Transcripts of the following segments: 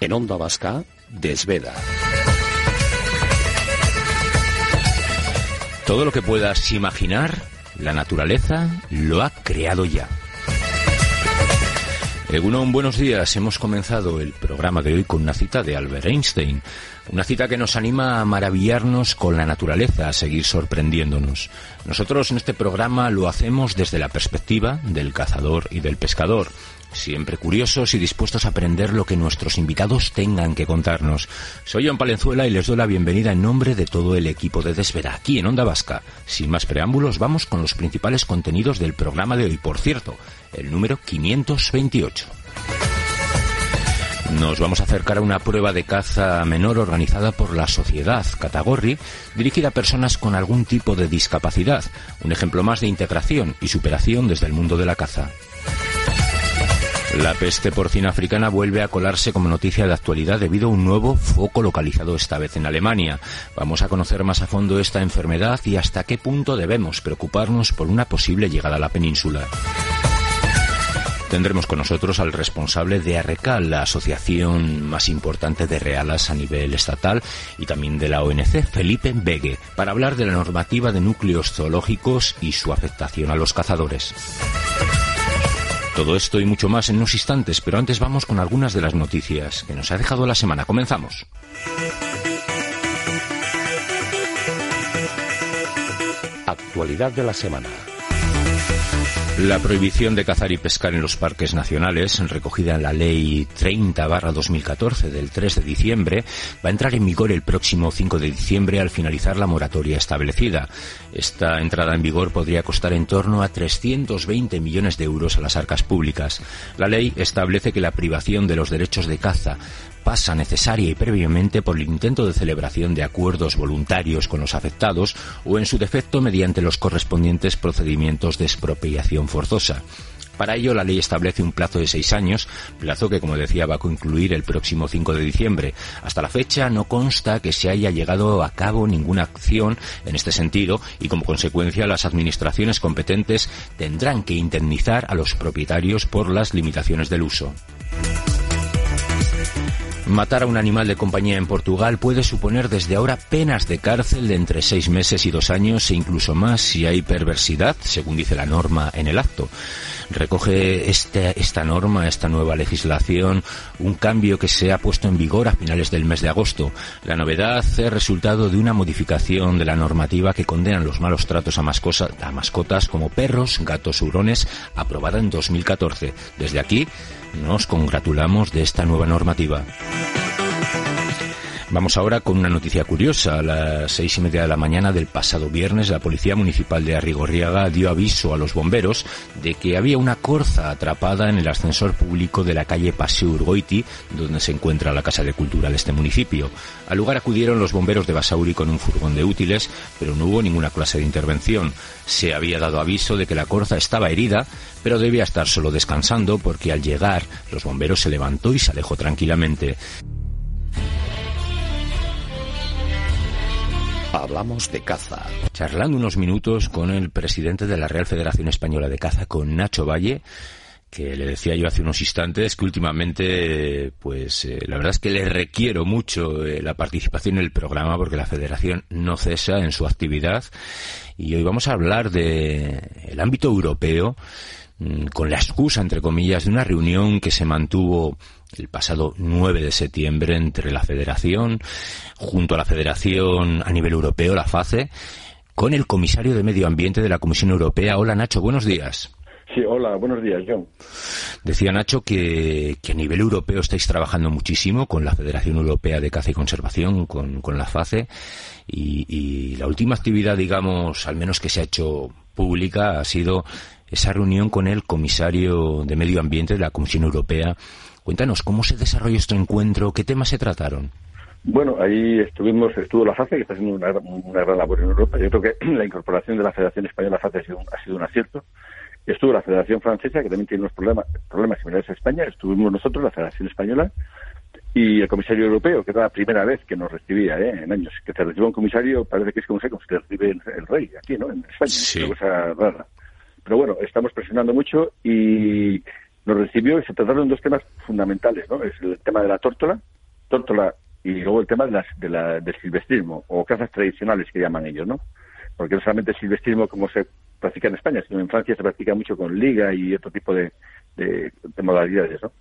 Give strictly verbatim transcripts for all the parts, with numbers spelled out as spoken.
En Onda Vasca, Desveda. Todo lo que puedas imaginar, la naturaleza lo ha creado ya. Egunon, buenos días. Hemos comenzado el programa de hoy con una cita de Albert Einstein. Una cita que nos anima a maravillarnos con la naturaleza, a seguir sorprendiéndonos. Nosotros en este programa lo hacemos desde la perspectiva del cazador y del pescador. Siempre curiosos y dispuestos a aprender lo que nuestros invitados tengan que contarnos. Soy John Palenzuela y les doy la bienvenida en nombre de todo el equipo de Desveda, aquí en Onda Vasca. Sin más preámbulos, vamos con los principales contenidos del programa de hoy. Por cierto, el número quinientos veintiocho. Nos vamos a acercar a una prueba de caza menor organizada por la Sociedad Katagorri, dirigida a personas con algún tipo de discapacidad. Un ejemplo más de integración y superación desde el mundo de la caza. La peste porcina africana vuelve a colarse como noticia de actualidad debido a un nuevo foco localizado esta vez en Alemania. Vamos a conocer más a fondo esta enfermedad y hasta qué punto debemos preocuparnos por una posible llegada a la península. Tendremos con nosotros al responsable de ARRECAL, la asociación más importante de realas a nivel estatal, y también de la O N G, Felipe Begue, para hablar de la normativa de núcleos zoológicos y su afectación a los cazadores. Todo esto y mucho más en unos instantes, pero antes vamos con algunas de las noticias que nos ha dejado la semana. Comenzamos. Actualidad de la semana. La prohibición de cazar y pescar en los parques nacionales, recogida en la Ley treinta barra dos mil catorce del tres de diciembre, va a entrar en vigor el próximo cinco de diciembre al finalizar la moratoria establecida. Esta entrada en vigor podría costar en torno a trescientos veinte millones de euros a las arcas públicas. La ley establece que la privación de los derechos de caza pasa necesaria y previamente por el intento de celebración de acuerdos voluntarios con los afectados o, en su defecto, mediante los correspondientes procedimientos de expropiación forzosa. Para ello, la ley establece un plazo de seis años, plazo que, como decía, va a concluir el próximo cinco de diciembre. Hasta la fecha no consta que se haya llegado a cabo ninguna acción en este sentido y, como consecuencia, las administraciones competentes tendrán que indemnizar a los propietarios por las limitaciones del uso. Matar a un animal de compañía en Portugal puede suponer desde ahora penas de cárcel de entre seis meses y dos años e incluso más si hay perversidad, según dice la norma en el acto. Recoge este, esta norma, esta nueva legislación, un cambio que se ha puesto en vigor a finales del mes de agosto. La novedad es resultado de una modificación de la normativa que condena los malos tratos a, mascosa, a mascotas como perros, gatos o hurones, aprobada en dos mil catorce. Desde aquí nos congratulamos de esta nueva normativa. Vamos ahora con una noticia curiosa. A las seis y media de la mañana del pasado viernes, la Policía Municipal de Arrigorriaga dio aviso a los bomberos de que había una corza atrapada en el ascensor público de la calle Paseo Urgoiti, donde se encuentra la Casa de Cultura de este municipio. Al lugar acudieron los bomberos de Basauri con un furgón de útiles, pero no hubo ninguna clase de intervención. Se había dado aviso de que la corza estaba herida, pero debía estar solo descansando porque al llegar los bomberos se levantó y se alejó tranquilamente. Hablamos de caza. Charlando unos minutos con el presidente de la Real Federación Española de Caza, con Nacho Valle, que le decía yo hace unos instantes que últimamente, pues eh, la verdad es que le requiero mucho eh, la participación en el programa porque la Federación no cesa en su actividad. Y hoy vamos a hablar de el ámbito europeo, mmm, con la excusa, entre comillas, de una reunión que se mantuvo el pasado nueve de septiembre entre la Federación, junto a la Federación a nivel europeo, la FACE, con el comisario de Medio Ambiente de la Comisión Europea. Hola, Nacho, buenos días. Sí, hola, buenos días, John. Decía Nacho que, que a nivel europeo estáis trabajando muchísimo con la Federación Europea de Caza y Conservación, con, con la FACE, y, y la última actividad, digamos, al menos que se ha hecho pública, ha sido esa reunión con el comisario de Medio Ambiente de la Comisión Europea. Cuéntanos, ¿cómo se desarrolló este encuentro? ¿Qué temas se trataron? Bueno, ahí estuvimos, estuvo la FACE, que está haciendo una, una gran labor en Europa. Yo creo que la incorporación de la Federación Española a la FACE ha sido, ha sido un acierto. Estuvo la Federación Francesa, que también tiene unos problemas, problemas similares a España. Estuvimos nosotros, la Federación Española, y el comisario europeo, que era la primera vez que nos recibía, ¿eh? en años. Que te reciba un comisario, parece que es como, como si te recibe el, el rey, aquí, ¿no? En España. Sí. Es una cosa rara. Pero bueno, estamos presionando mucho y nos recibió y se trataron dos temas fundamentales, ¿no? Es el tema de la tórtola, tórtola y luego el tema de las, de la, del silvestrismo, o cazas tradicionales que llaman ellos, ¿no? Porque no solamente el silvestrismo como se practica en España, sino en Francia se practica mucho con liga y otro tipo de, de, de modalidades, ¿no?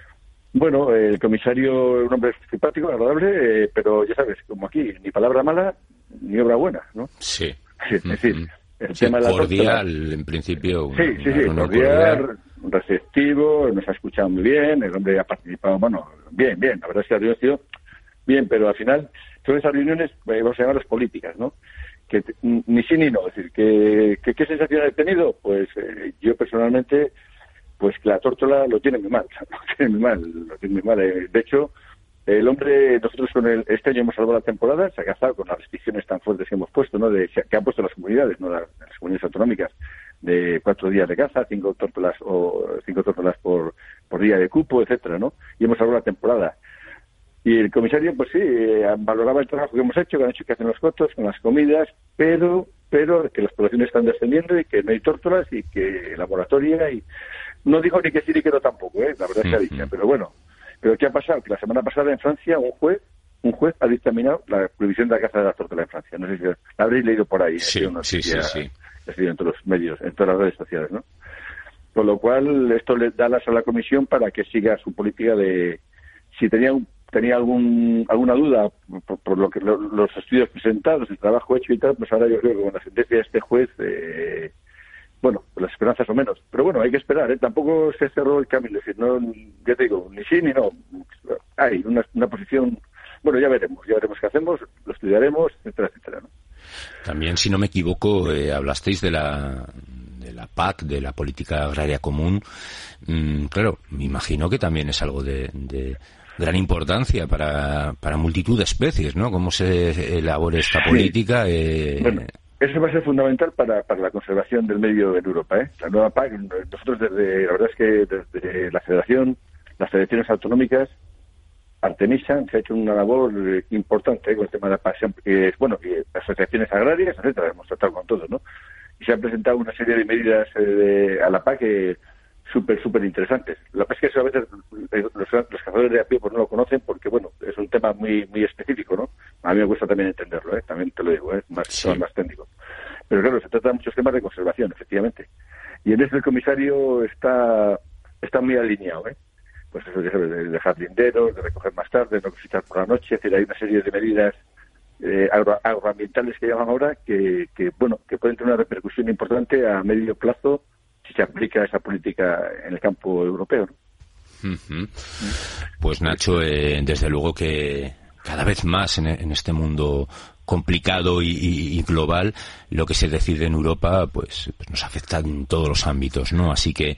Bueno, el comisario es un hombre simpático, agradable, eh, pero ya sabes, como aquí, ni palabra mala ni obra buena, ¿no? Sí. Es decir, el sí, tema de la cordial, tórtola, en principio. Una, sí, sí, sí, cordial, cordial, receptivo, nos ha escuchado muy bien, el hombre ha participado, bueno, bien, bien, la verdad es que ha sido bien, pero al final son esas reuniones, vamos a llamarlas políticas, ¿no? Que ni sí ni no, es decir, que, que qué sensación he tenido, pues eh, yo personalmente, pues que la tórtola lo tiene muy mal, lo tiene muy mal, lo tiene muy mal. Eh, de hecho, el hombre, nosotros con el, este año hemos salvado la temporada, se ha cazado con las restricciones tan fuertes que hemos puesto, ¿no? De, que han puesto las comunidades, no las, las comunidades autonómicas, de cuatro días de caza, cinco tórtolas o cinco tórtolas por, por día de cupo, etcétera, ¿no? Y hemos salvado la temporada. Y el comisario, pues sí, eh, valoraba el trabajo que hemos hecho, que han hecho que hacen los cotos, con las comidas, pero pero que las poblaciones están descendiendo y que no hay tórtolas y que la moratoria y no dijo ni que sí ni que no tampoco, ¿eh? La verdad es que ha dicho, pero bueno. Pero ¿qué ha pasado? Que la semana pasada en Francia un juez un juez ha dictaminado la prohibición de la caza de la tórtola en Francia. No sé si la habréis leído por ahí. Sí, ¿eh? sí, sí, sí. Ha sido en todos los medios, en todas las redes sociales, ¿no? Con lo cual, esto le da alas a la Comisión para que siga su política de... Si tenía un, tenía algún alguna duda por, por lo que lo, los estudios presentados, el trabajo hecho y tal, pues ahora yo creo que con la sentencia de este juez... Eh, bueno, las esperanzas son menos. Pero bueno, hay que esperar, ¿eh? Tampoco se cerró el camino. Es decir, no, ya te digo, ni sí ni no. Hay una, una posición... Bueno, ya veremos, ya veremos qué hacemos, lo estudiaremos, etcétera, etcétera, ¿no? También, si no me equivoco, eh, hablasteis de la, de la P A C, de la Política Agraria Común. Mm, claro, me imagino que también es algo de, de gran importancia para, para multitud de especies, ¿no? ¿Cómo se elabora esta política? Eh... Bueno, eso va a ser fundamental para, para la conservación del medio en Europa, ¿eh? La nueva P A C, nosotros desde, la verdad es que desde la Federación, las federaciones autonómicas, Artemisa, se ha hecho una labor eh, importante eh, con el tema de la pasión, eh, bueno, eh, asociaciones agrarias, etcétera, hemos tratado con todos, ¿no? Y se han presentado una serie de medidas eh, de, a la P A C que súper, súper interesantes. La verdad es que eso a veces eh, los, los cazadores de a pie pues no lo conocen porque, bueno, es un tema muy muy específico, ¿no? A mí me cuesta también entenderlo, ¿eh? También te lo digo, ¿eh? Más, sí. más técnico. Pero claro, se trata de muchos temas de conservación, efectivamente. Y en eso el comisario está, está muy alineado, ¿eh? Pues eso, de dejar linderos, de recoger más tarde, no cosechar por la noche, es decir, hay una serie de medidas eh, agro, agroambientales que llaman ahora que, que, bueno, que pueden tener una repercusión importante a medio plazo si se aplica esa política en el campo europeo, ¿no? Uh-huh. Pues Nacho, eh, desde luego que cada vez más en, en este mundo complicado y, y, y global, lo que se decide en Europa, pues, pues nos afecta en todos los ámbitos, ¿no? Así que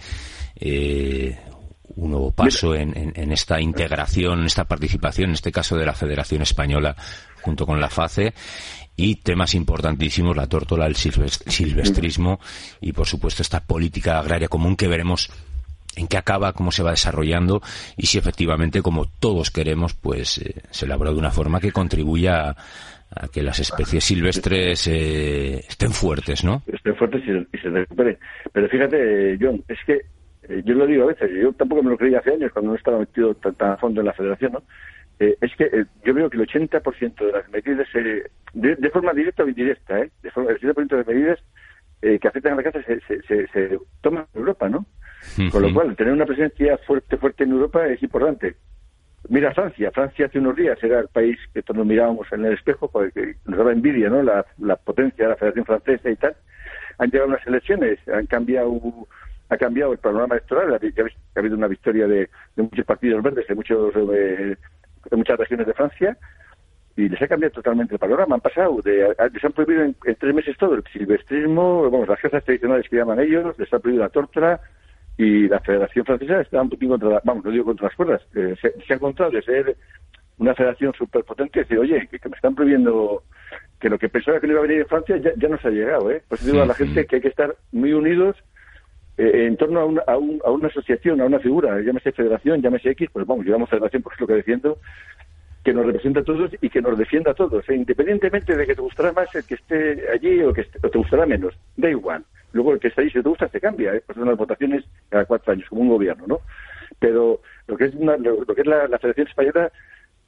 eh, un nuevo paso en, en, en esta integración, en esta participación, en este caso de la Federación Española junto con la FACE, y temas importantísimos, la tórtola, el silvestrismo y, por supuesto, esta política agraria común que veremos en qué acaba, cómo se va desarrollando y si efectivamente, como todos queremos, pues eh, se elabora de una forma que contribuya a, a que las especies silvestres eh, estén fuertes, ¿no? Estén fuertes y, y se recuperen. Pero fíjate, John, es que eh, yo lo digo a veces, yo tampoco me lo creía hace años cuando no estaba metido tan, tan a fondo en la federación, ¿no? Eh, es que eh, yo veo que el ochenta por ciento de las medidas, eh, de, de forma directa o indirecta, ¿eh? De forma, el ochenta por ciento de medidas eh, que afectan a la caza se, se, se, se toman en Europa, ¿no? Uh-huh. Con lo cual, tener una presencia fuerte, fuerte en Europa es importante. Mira Francia, Francia hace unos días era el país que todos nos mirábamos en el espejo porque nos daba envidia, ¿no? La, la potencia de la Federación Francesa y tal. Han llegado unas elecciones, han cambiado, ha cambiado el panorama electoral, ha habido una victoria de, de muchos partidos verdes, de muchos eh, de muchas regiones de Francia, y les ha cambiado totalmente el panorama. Han pasado, de, les han prohibido en, en tres meses todo, el silvestrismo, vamos, las cazas tradicionales que llaman ellos, les ha prohibido la tórtola, y la Federación Francesa está un poquito contra, la, vamos, no digo contra las cuerdas, eh, se, se ha encontrado de ser una federación súper potente y decir, oye, que, que me están prohibiendo, que lo que pensaba que no iba a venir en Francia ya, ya nos ha llegado, ¿eh? Pues digo sí, a la sí. gente que hay que estar muy unidos eh, en torno a una, a, un, a una asociación, a una figura, llámese federación, llámese X, pues vamos, llevamos federación porque es lo que defiendo, que nos representa a todos y que nos defienda a todos, ¿eh? Independientemente de que te gustará más el que esté allí o que esté, o te gustará menos, da igual. Luego el que está ahí, si te gusta, te cambia, ¿eh? Pues son las votaciones cada cuatro años, como un gobierno, ¿no? Pero lo que es una, lo, lo que es la, la Federación Española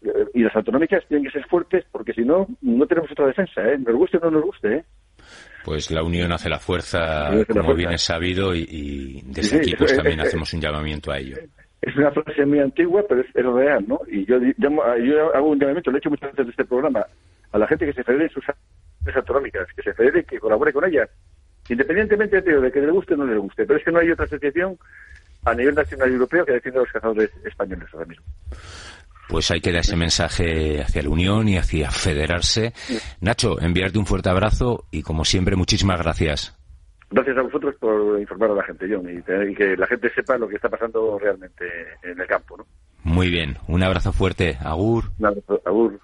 y las autonómicas tienen que ser fuertes, porque si no, no tenemos otra defensa, ¿eh? Nos guste o no nos guste, ¿eh? Pues la unión hace la fuerza, hace la como fuerza. bien es sabido, y, y desde Sí, aquí sí, pues es, también es, hacemos un llamamiento a ello. Es una frase muy antigua, pero es, es real, ¿no? Y yo, llamo, yo hago un llamamiento, lo he hecho muchas veces de este programa, a la gente que se federe en sus áreas autonómicas, que se federe, que colabore con ellas, independientemente tío, de que le guste o no le guste. Pero es que no hay otra asociación a nivel nacional y europeo que defienda a los cazadores españoles ahora mismo. Pues hay que dar ese mensaje hacia la unión y hacia federarse. Nacho, enviarte un fuerte abrazo y, como siempre, muchísimas gracias. Gracias a vosotros por informar a la gente, John, y, tener, y que la gente sepa lo que está pasando realmente en el campo, ¿no? Muy bien, un abrazo fuerte. Agur. Un abrazo, agur.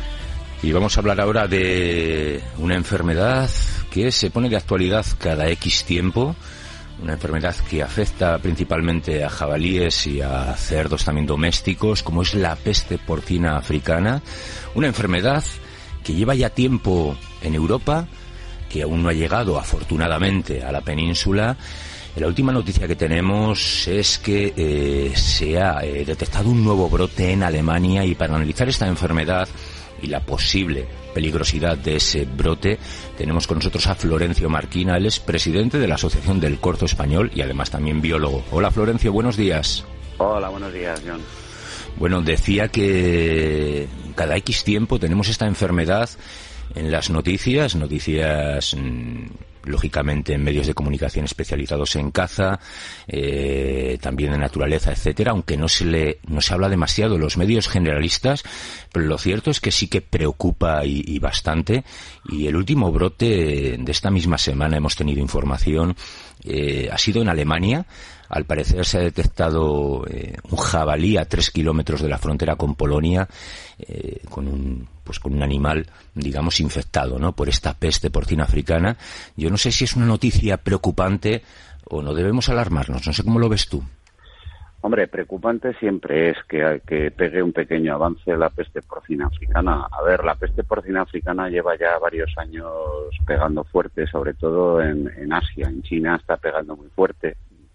Y vamos a hablar ahora de una enfermedad que se pone de actualidad cada X tiempo. Una enfermedad que afecta principalmente a jabalíes y a cerdos también domésticos, como es la peste porcina africana. Una enfermedad que lleva ya tiempo en Europa, que aún no ha llegado, afortunadamente, a la península. La última noticia que tenemos es que eh, se ha eh, detectado un nuevo brote en Alemania, y para analizar esta enfermedad y la posible peligrosidad de ese brote, tenemos con nosotros a Florencio Marquina. Él es presidente de la Asociación del Corzo Español y además también biólogo. Hola, Florencio, buenos días. Hola, buenos días, John. Bueno, decía que cada X tiempo tenemos esta enfermedad en las noticias, noticias mmm, lógicamente en medios de comunicación especializados en caza, eh, también en naturaleza, etcétera, aunque no se le no se habla demasiado en los medios generalistas, pero lo cierto es que sí que preocupa y, y bastante. Y el último brote de esta misma semana, hemos tenido información, eh, ha sido en Alemania. Al parecer se ha detectado eh, un jabalí a tres kilómetros de la frontera con Polonia, eh, con un pues con un animal, digamos, infectado, ¿no?, por esta peste porcina africana. Yo no sé si es una noticia preocupante o no debemos alarmarnos. No sé cómo lo ves tú. Hombre, preocupante siempre es que, que pegue un pequeño avance la peste porcina africana. A ver, la peste porcina africana lleva ya varios años pegando fuerte, sobre todo en, en Asia. En China está pegando muy fuerte.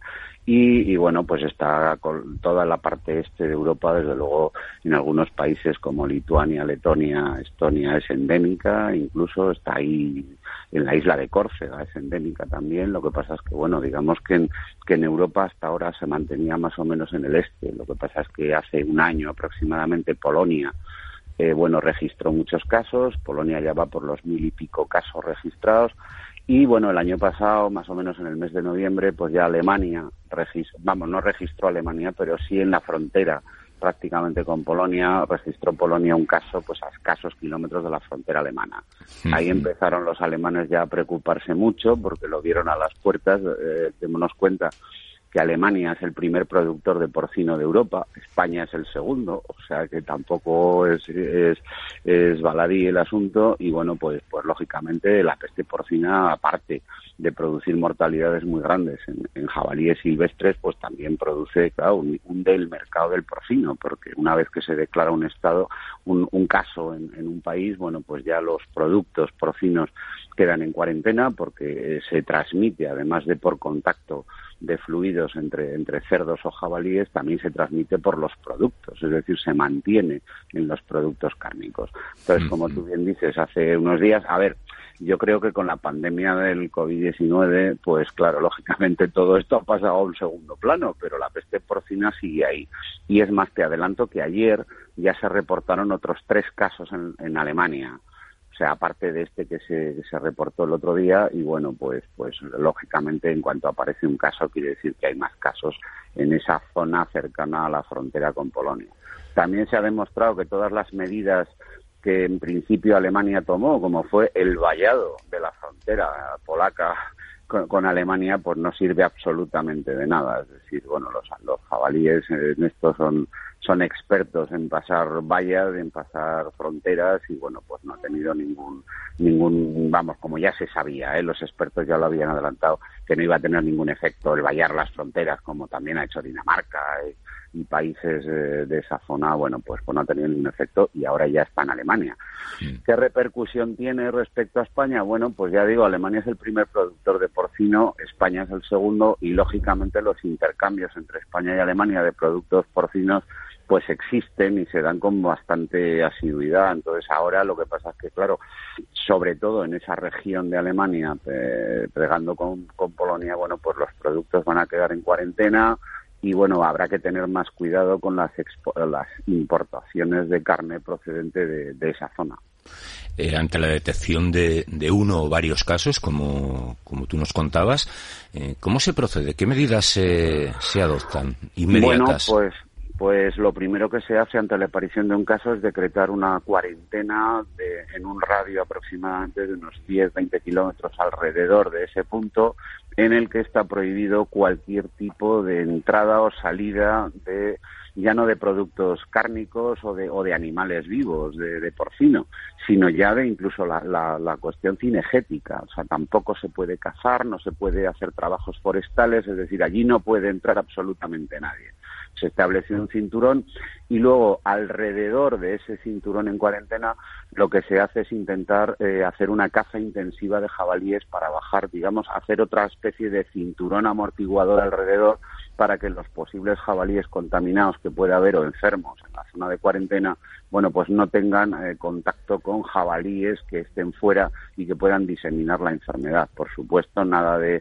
Y, y bueno, pues está con toda la parte este de Europa, desde luego en algunos países como Lituania, Letonia, Estonia es endémica, incluso está ahí en la isla de Córcega, es endémica también. Lo que pasa es que, bueno, digamos que en, que en Europa hasta ahora se mantenía más o menos en el este. Lo que pasa es que hace un año aproximadamente Polonia, eh, bueno, registró muchos casos. Polonia ya va por los mil y pico casos registrados. Y bueno, el año pasado, más o menos en el mes de noviembre, pues ya Alemania, registró, vamos, no registró Alemania, pero sí en la frontera prácticamente con Polonia, registró Polonia un caso pues a escasos kilómetros de la frontera alemana. Uh-huh. Ahí empezaron los alemanes ya a preocuparse mucho porque lo vieron a las puertas. Eh, démonos cuenta que Alemania es el primer productor de porcino de Europa, España es el segundo, o sea que tampoco es, es, es baladí el asunto. Y bueno, pues, pues lógicamente la peste porcina, aparte de producir mortalidades muy grandes en, en jabalíes silvestres, pues también produce, claro, un, un del mercado del porcino, porque una vez que se declara un estado, un, un caso en, en un país, bueno, pues ya los productos porcinos quedan en cuarentena porque se transmite, además de por contacto de fluidos entre, entre cerdos o jabalíes, también se transmite por los productos, es decir, se mantiene en los productos cárnicos. Entonces, como tú bien dices, hace unos días, a ver, yo creo que con la pandemia del covid diecinueve, pues claro, lógicamente todo esto ha pasado a un segundo plano, pero la peste porcina sigue ahí. Y es más, te adelanto que ayer ya se reportaron otros tres casos en, en Alemania. O sea, aparte de este que se, que se reportó el otro día, y bueno, pues, pues lógicamente en cuanto aparece un caso quiere decir que hay más casos en esa zona cercana a la frontera con Polonia. También se ha demostrado que todas las medidas que en principio Alemania tomó, como fue el vallado de la frontera polaca con, con Alemania, pues no sirve absolutamente de nada. Es decir, bueno, los, los jabalíes en esto son... son expertos en pasar vallas, en pasar fronteras, y bueno, pues no ha tenido ningún, ningún, vamos, como ya se sabía, ¿eh? Los expertos ya lo habían adelantado, que no iba a tener ningún efecto el vallar las fronteras, como también ha hecho Dinamarca eh, y países eh, de esa zona. Bueno, pues, pues no ha tenido ningún efecto y ahora ya está en Alemania. Sí. ¿Qué repercusión tiene respecto a España? Bueno, pues ya digo, Alemania es el primer productor de porcino, España es el segundo, y lógicamente los intercambios entre España y Alemania de productos porcinos pues existen y se dan con bastante asiduidad. Entonces ahora lo que pasa es que, claro, sobre todo en esa región de Alemania, eh, pegando con, con Polonia, bueno, pues los productos van a quedar en cuarentena y, bueno, habrá que tener más cuidado con las, expo- las importaciones de carne procedente de, de esa zona. Eh, ante la detección de, de uno o varios casos, como, como tú nos contabas, eh, ¿cómo se procede? ¿Qué medidas se, se adoptan inmediatas? Bueno, pues, pues lo primero que se hace ante la aparición de un caso es decretar una cuarentena de, en un radio aproximadamente de unos diez a veinte kilómetros alrededor de ese punto, en el que está prohibido cualquier tipo de entrada o salida de, ya no de productos cárnicos o de, o de animales vivos, de, de porcino, sino ya de incluso la, la, la cuestión cinegética. O sea, tampoco se puede cazar, no se puede hacer trabajos forestales, es decir, allí no puede entrar absolutamente nadie. Se establece un cinturón y luego alrededor de ese cinturón en cuarentena lo que se hace es intentar eh, hacer una caza intensiva de jabalíes para bajar, digamos, hacer otra especie de cinturón amortiguador alrededor para que los posibles jabalíes contaminados que pueda haber o enfermos en la zona de cuarentena, bueno, pues no tengan eh, contacto con jabalíes que estén fuera y que puedan diseminar la enfermedad. Por supuesto, nada de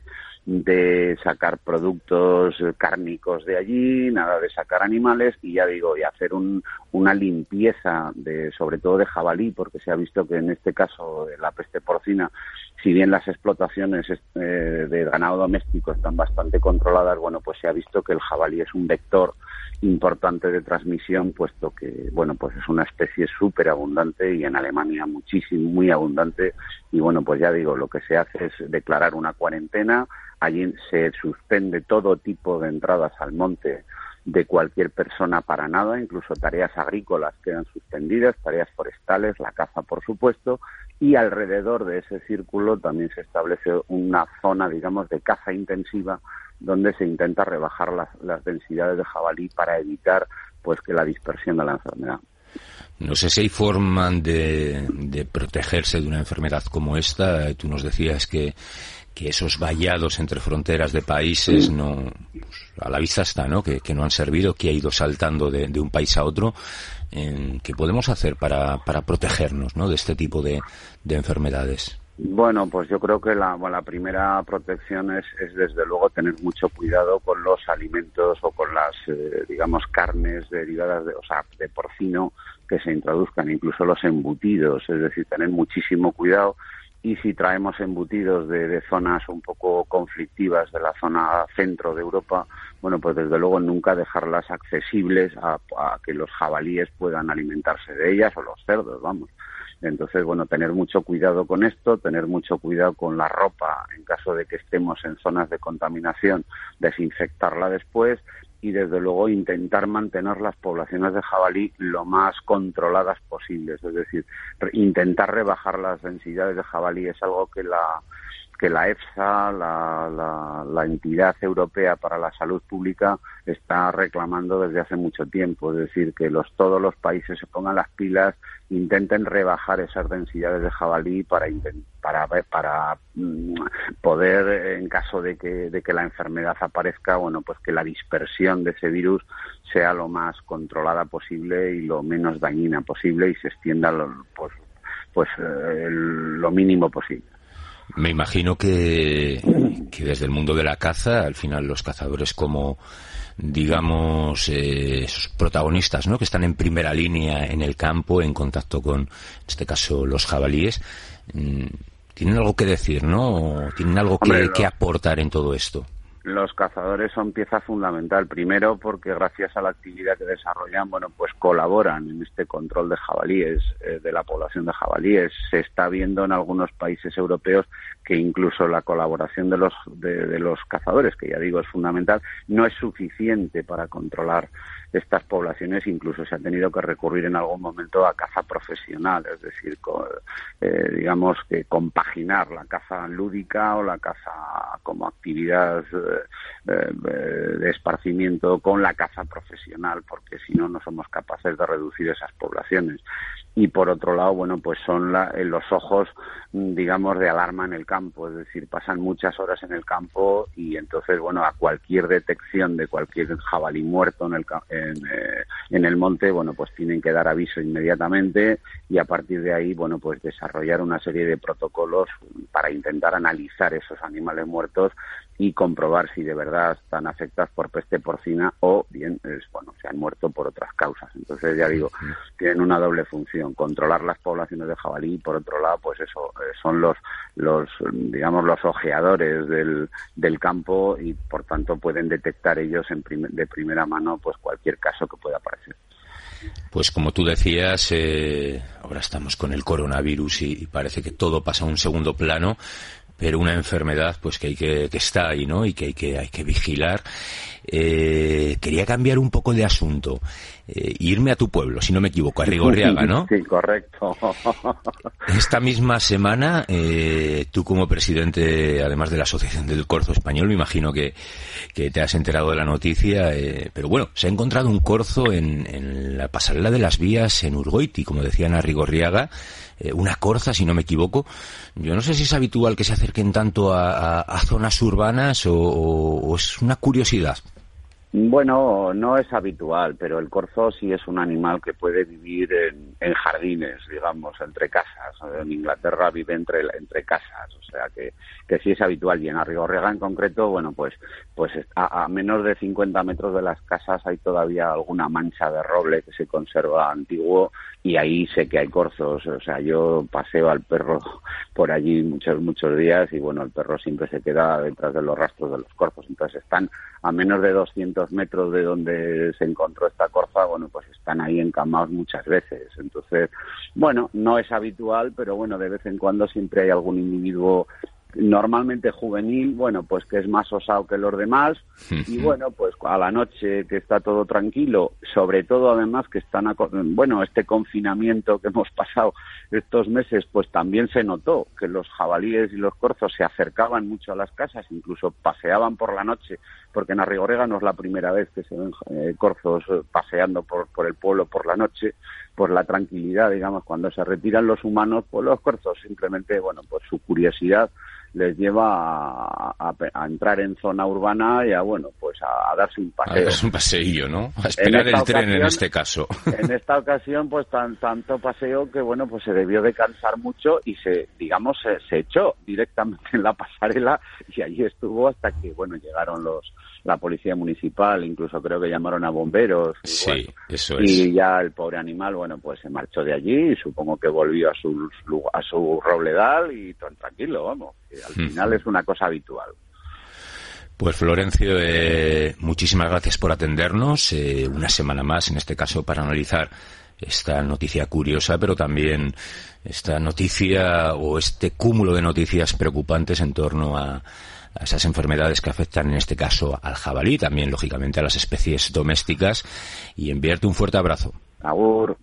de sacar productos cárnicos de allí, nada de sacar animales y ya digo, y hacer un, una limpieza de, sobre todo de jabalí, porque se ha visto que en este caso de la peste porcina, si bien las explotaciones eh, de ganado doméstico están bastante controladas, bueno, pues se ha visto que el jabalí es un vector importante de transmisión, puesto que, bueno, pues es una especie súper abundante y en Alemania muchísimo, muy abundante y, bueno, pues ya digo, lo que se hace es declarar una cuarentena. Allí se suspende todo tipo de entradas al monte de cualquier persona para nada, incluso tareas agrícolas quedan suspendidas, tareas forestales, la caza, por supuesto, y alrededor de ese círculo también se establece una zona, digamos, de caza intensiva donde se intenta rebajar las, las densidades de jabalí para evitar, pues, que la dispersión de la enfermedad. No sé si hay forma de, de protegerse de una enfermedad como esta. Tú nos decías que, que esos vallados entre fronteras de países no, pues, a la vista está, ¿no? Que, que no han servido, que ha ido saltando de, de un país a otro. Eh, ¿Qué podemos hacer para, para protegernos, ¿no? de este tipo de, de enfermedades? Bueno, pues yo creo que la, bueno, la primera protección es, es desde luego tener mucho cuidado con los alimentos o con las, eh, digamos, carnes derivadas de, o sea, de porcino que se introduzcan, incluso los embutidos, es decir, tener muchísimo cuidado. Y si traemos embutidos de, de zonas un poco conflictivas de la zona centro de Europa, bueno, pues desde luego nunca dejarlas accesibles a, a que los jabalíes puedan alimentarse de ellas o los cerdos, vamos. Entonces, bueno, tener mucho cuidado con esto, tener mucho cuidado con la ropa en caso de que estemos en zonas de contaminación, desinfectarla después y, desde luego, intentar mantener las poblaciones de jabalí lo más controladas posibles. Es decir, intentar rebajar las densidades de jabalí es algo que la que la EFSA, la, la, la entidad europea para la salud pública, está reclamando desde hace mucho tiempo. Es decir, que los todos los países se pongan las pilas, intenten rebajar esas densidades de jabalí para para para mm, poder, en caso de que de que la enfermedad aparezca, bueno, pues que la dispersión de ese virus sea lo más controlada posible y lo menos dañina posible y se extienda lo, pues pues eh, lo mínimo posible. Me imagino que, que desde el mundo de la caza, al final los cazadores como, digamos, eh, esos protagonistas, ¿no? Que están en primera línea en el campo, en contacto con, en este caso, los jabalíes, mmm, tienen algo que decir, ¿no? Tienen algo que, Hombre, que aportar en todo esto. Los cazadores son pieza fundamental, primero porque gracias a la actividad que desarrollan, bueno, pues colaboran en este control de jabalíes, eh, de la población de jabalíes. Se está viendo en algunos países europeos que incluso la colaboración de los de, de los cazadores, que ya digo es fundamental, no es suficiente para controlar estas poblaciones. Incluso se ha tenido que recurrir en algún momento a caza profesional, es decir, co, eh, digamos que compaginar la caza lúdica o la caza como actividad eh, eh, de esparcimiento con la caza profesional, porque si no, no somos capaces de reducir esas poblaciones. y por otro lado, bueno, pues son la, los ojos, digamos, de alarma en el campo, es decir, pasan muchas horas en el campo y entonces, bueno, a cualquier detección de cualquier jabalí muerto en el, en, eh, en el monte, bueno, pues tienen que dar aviso inmediatamente y a partir de ahí, bueno, pues desarrollar una serie de protocolos para intentar analizar esos animales muertos y comprobar si de verdad están afectados por peste porcina o bien, es, bueno, se han muerto por otras causas. Entonces, ya digo, tienen una doble función, controlar las poblaciones de jabalí y, por otro lado, pues eso, eh, son los, los, digamos, los ojeadores del, del campo y, por tanto, pueden detectar ellos en prim- de primera mano pues cualquier caso que pueda aparecer. Pues como tú decías, eh, ahora estamos con el coronavirus y, y parece que todo pasa a un segundo plano, pero una enfermedad pues que hay que, que está ahí, ¿no? Y que hay que hay que vigilar. Eh, quería cambiar un poco de asunto, eh, irme a tu pueblo, si no me equivoco, a Rigorriaga, ¿no? Sí, correcto. Esta misma semana, eh, tú como presidente, además de la Asociación del Corzo Español, me imagino que, que te has enterado de la noticia, eh, pero bueno, se ha encontrado un corzo en, en la pasarela de las vías en Urgoiti, como decían a Rigorriaga, eh, una corza, si no me equivoco. Yo no sé si es habitual que se acerquen tanto a, a, a zonas urbanas o, o, o es una curiosidad. Bueno, no es habitual, pero el corzo sí es un animal que puede vivir en, en jardines, digamos, entre casas. En Inglaterra vive entre entre casas, o sea que, que sí es habitual. Y en Arrigorriaga en concreto, bueno, pues pues a, a menos de cincuenta metros de las casas hay todavía alguna mancha de roble que se conserva antiguo y ahí sé que hay corzos. O sea, yo paseo al perro por allí muchos muchos días y bueno, el perro siempre se queda detrás de los rastros de los corzos. Entonces están a menos de doscientos metros de donde se encontró esta corza, bueno, pues están ahí encamados muchas veces. Entonces, bueno, no es habitual, pero bueno, de vez en cuando siempre hay algún individuo normalmente juvenil, bueno, pues que es más osado que los demás y bueno, pues a la noche que está todo tranquilo, sobre todo además que están, a, bueno, este confinamiento que hemos pasado estos meses, pues también se notó que los jabalíes y los corzos se acercaban mucho a las casas, incluso paseaban por la noche, porque en Arrigorriaga no es la primera vez que se ven eh, corzos paseando por, por el pueblo por la noche, por la tranquilidad, digamos, cuando se retiran los humanos, pues los corzos simplemente, bueno, pues su curiosidad les lleva a, a, a entrar en zona urbana y a, bueno, pues a, a darse un paseo. A darse un paseillo, ¿no? A esperar el tren en este caso. En esta ocasión, pues tan, tanto paseo que, bueno, pues se debió de cansar mucho y se, digamos, se, se echó directamente en la pasarela y allí estuvo hasta que, bueno, llegaron los la policía municipal, incluso creo que llamaron a bomberos. Y sí, bueno, eso es. Y ya el pobre animal, bueno, pues se marchó de allí y supongo que volvió a su a su robledal y tan tranquilo, vamos. Que al hmm. final es una cosa habitual. Pues Florencio, eh, muchísimas gracias por atendernos eh, una semana más, en este caso, para analizar esta noticia curiosa, pero también esta noticia o este cúmulo de noticias preocupantes en torno a a esas enfermedades que afectan en este caso al jabalí, también lógicamente a las especies domésticas, y enviarte un fuerte abrazo. Agur.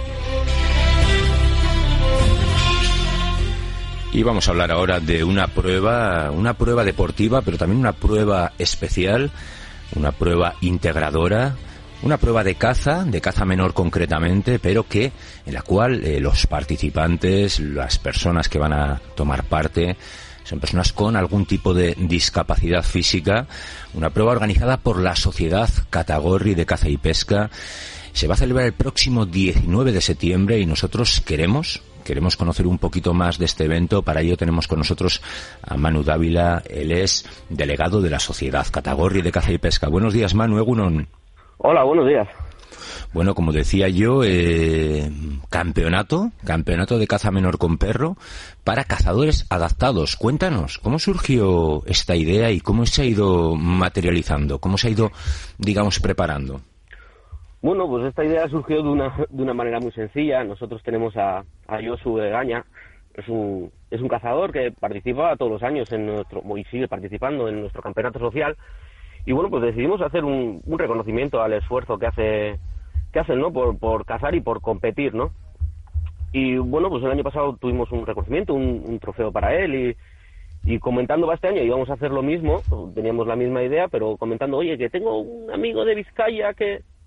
Y vamos a hablar ahora de una prueba, una prueba deportiva, pero también una prueba especial, una prueba integradora, una prueba de caza, de caza menor concretamente, pero que en la cual eh, los participantes, las personas que van a tomar parte, son personas con algún tipo de discapacidad física. Una prueba organizada por la Sociedad Catagorri de Caza y Pesca. Se va a celebrar el próximo diecinueve de septiembre y nosotros queremos, queremos conocer un poquito más de este evento. Para ello tenemos con nosotros a Manu Dávila. Él es delegado de la Sociedad Catagorri de Caza y Pesca. Buenos días, Manu. Egunon. Hola, buenos días. Bueno, como decía yo, eh, campeonato, campeonato de caza menor con perro para cazadores adaptados. Cuéntanos, ¿cómo surgió esta idea y cómo se ha ido materializando? ¿Cómo se ha ido, digamos, preparando? Bueno, pues esta idea surgió de una de una manera muy sencilla. Nosotros tenemos a, a Josu de Gaña, es un es un cazador que participa todos los años en nuestro y sigue participando en nuestro campeonato social. Y bueno, pues decidimos hacer un, un reconocimiento al esfuerzo que hace que hacen, ¿no? Por, por cazar y por competir, ¿no? Y bueno, pues el año pasado tuvimos un reconocimiento, un, un trofeo para él y, y comentando para este año íbamos a hacer lo mismo, teníamos la misma idea, pero comentando, oye, que tengo un amigo de Vizcaya que,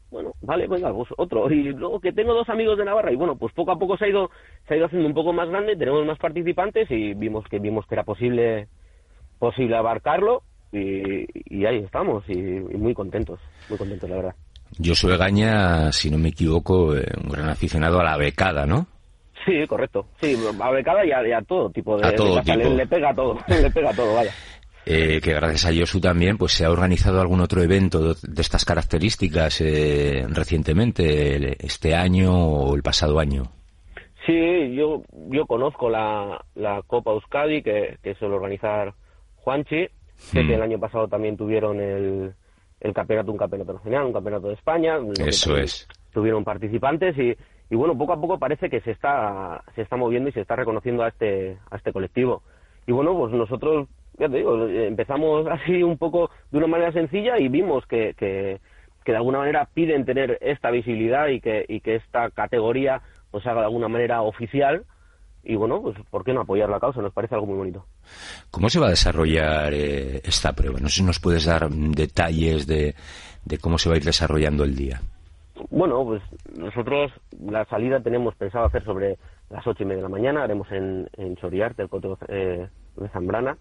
bueno, vale, venga, pues otro. Y luego que tengo dos amigos de Navarra, y bueno, pues poco a poco se ha ido se ha ido haciendo un poco más grande, tenemos más participantes y vimos que vimos que era posible posible abarcarlo y, y ahí estamos, y, y muy contentos, muy contentos, la verdad. Josu Egaña, si no me equivoco, eh, un gran aficionado a la becada, ¿no? Sí, correcto. Sí, a becada y a, y a todo tipo de... A todo de tipo. Le, le pega todo, le pega todo, vaya. Eh, que gracias a Josu también pues se ha organizado algún otro evento de estas características eh, recientemente, este año o el pasado año. Sí, yo yo conozco la, la Copa Euskadi que, que suele organizar Juanchi. Sé hmm. que el año pasado también tuvieron el, el campeonato, un campeonato nacional, un campeonato de España. Eso es. Tuvieron participantes y, y bueno, poco a poco parece que se está se está moviendo y se está reconociendo a este a este colectivo. Y bueno, pues nosotros, ya te digo, empezamos así un poco de una manera sencilla y vimos que, que, que de alguna manera piden tener esta visibilidad y que, y que esta categoría pues haga de alguna manera oficial. Y bueno, pues ¿por qué no apoyar la causa? Nos parece algo muy bonito. ¿Cómo se va a desarrollar eh, esta prueba? No sé si nos puedes dar detalles de, de cómo se va a ir desarrollando el día. Bueno, pues nosotros la salida tenemos pensado hacer sobre las ocho y media de la mañana, haremos en, en Choriarte, el Coto eh, de Zambrana,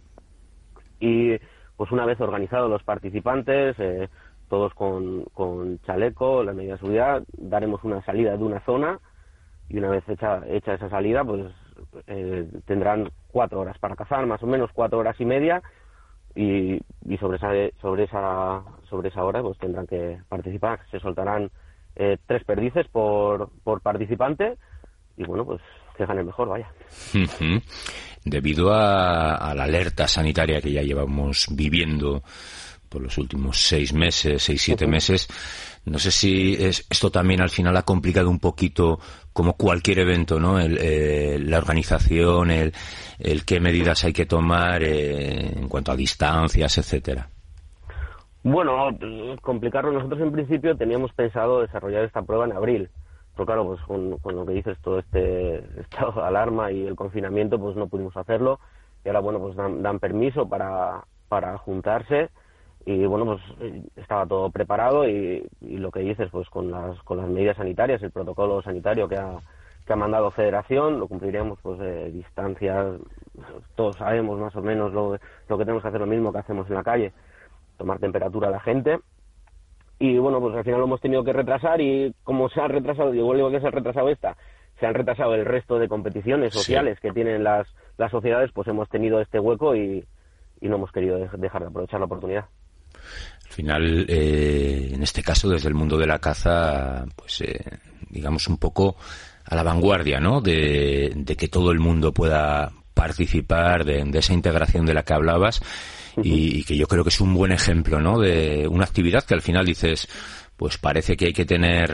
y pues una vez organizados los participantes, eh, todos con, con chaleco, la medida de seguridad, daremos una salida de una zona, y una vez hecha, hecha esa salida, pues eh, tendrán cuatro horas para cazar, más o menos cuatro horas y media, y, y sobre esa sobre esa sobre esa hora pues tendrán que participar. Se soltarán eh, tres perdices por por participante y bueno, pues que gane mejor, vaya. Uh-huh. Debido a, a la alerta sanitaria que ya llevamos viviendo por los últimos seis meses, seis, siete uh-huh. meses, no sé si es, esto también al final ha complicado un poquito, como cualquier evento, ¿no? El, eh, la organización, el, el qué medidas hay que tomar eh, en cuanto a distancias, etcétera. Bueno, complicarlo. Nosotros en principio teníamos pensado desarrollar esta prueba en abril. Pero claro, pues con, con lo que dices, todo este estado de alarma y el confinamiento, pues no pudimos hacerlo. Y ahora, bueno, pues dan, dan permiso para, para juntarse. Y bueno, pues estaba todo preparado y, y lo que dices, pues con las con las medidas sanitarias, el protocolo sanitario que ha que ha mandado Federación, lo cumpliremos, pues eh, distancias, todos sabemos más o menos lo, lo que tenemos que hacer, lo mismo que hacemos en la calle, tomar temperatura a la gente. Y bueno, pues al final lo hemos tenido que retrasar y como se ha retrasado, digo, digo que se ha retrasado esta, se han retrasado el resto de competiciones sociales sí. que tienen las las sociedades, pues hemos tenido este hueco y, y no hemos querido dejar de aprovechar la oportunidad. Al final, eh, en este caso, desde el mundo de la caza, pues eh, digamos un poco a la vanguardia, ¿no? De, de que todo el mundo pueda participar de, de esa integración de la que hablabas uh-huh. y, y que yo creo que es un buen ejemplo, ¿no? De una actividad que al final dices, pues parece que hay que tener,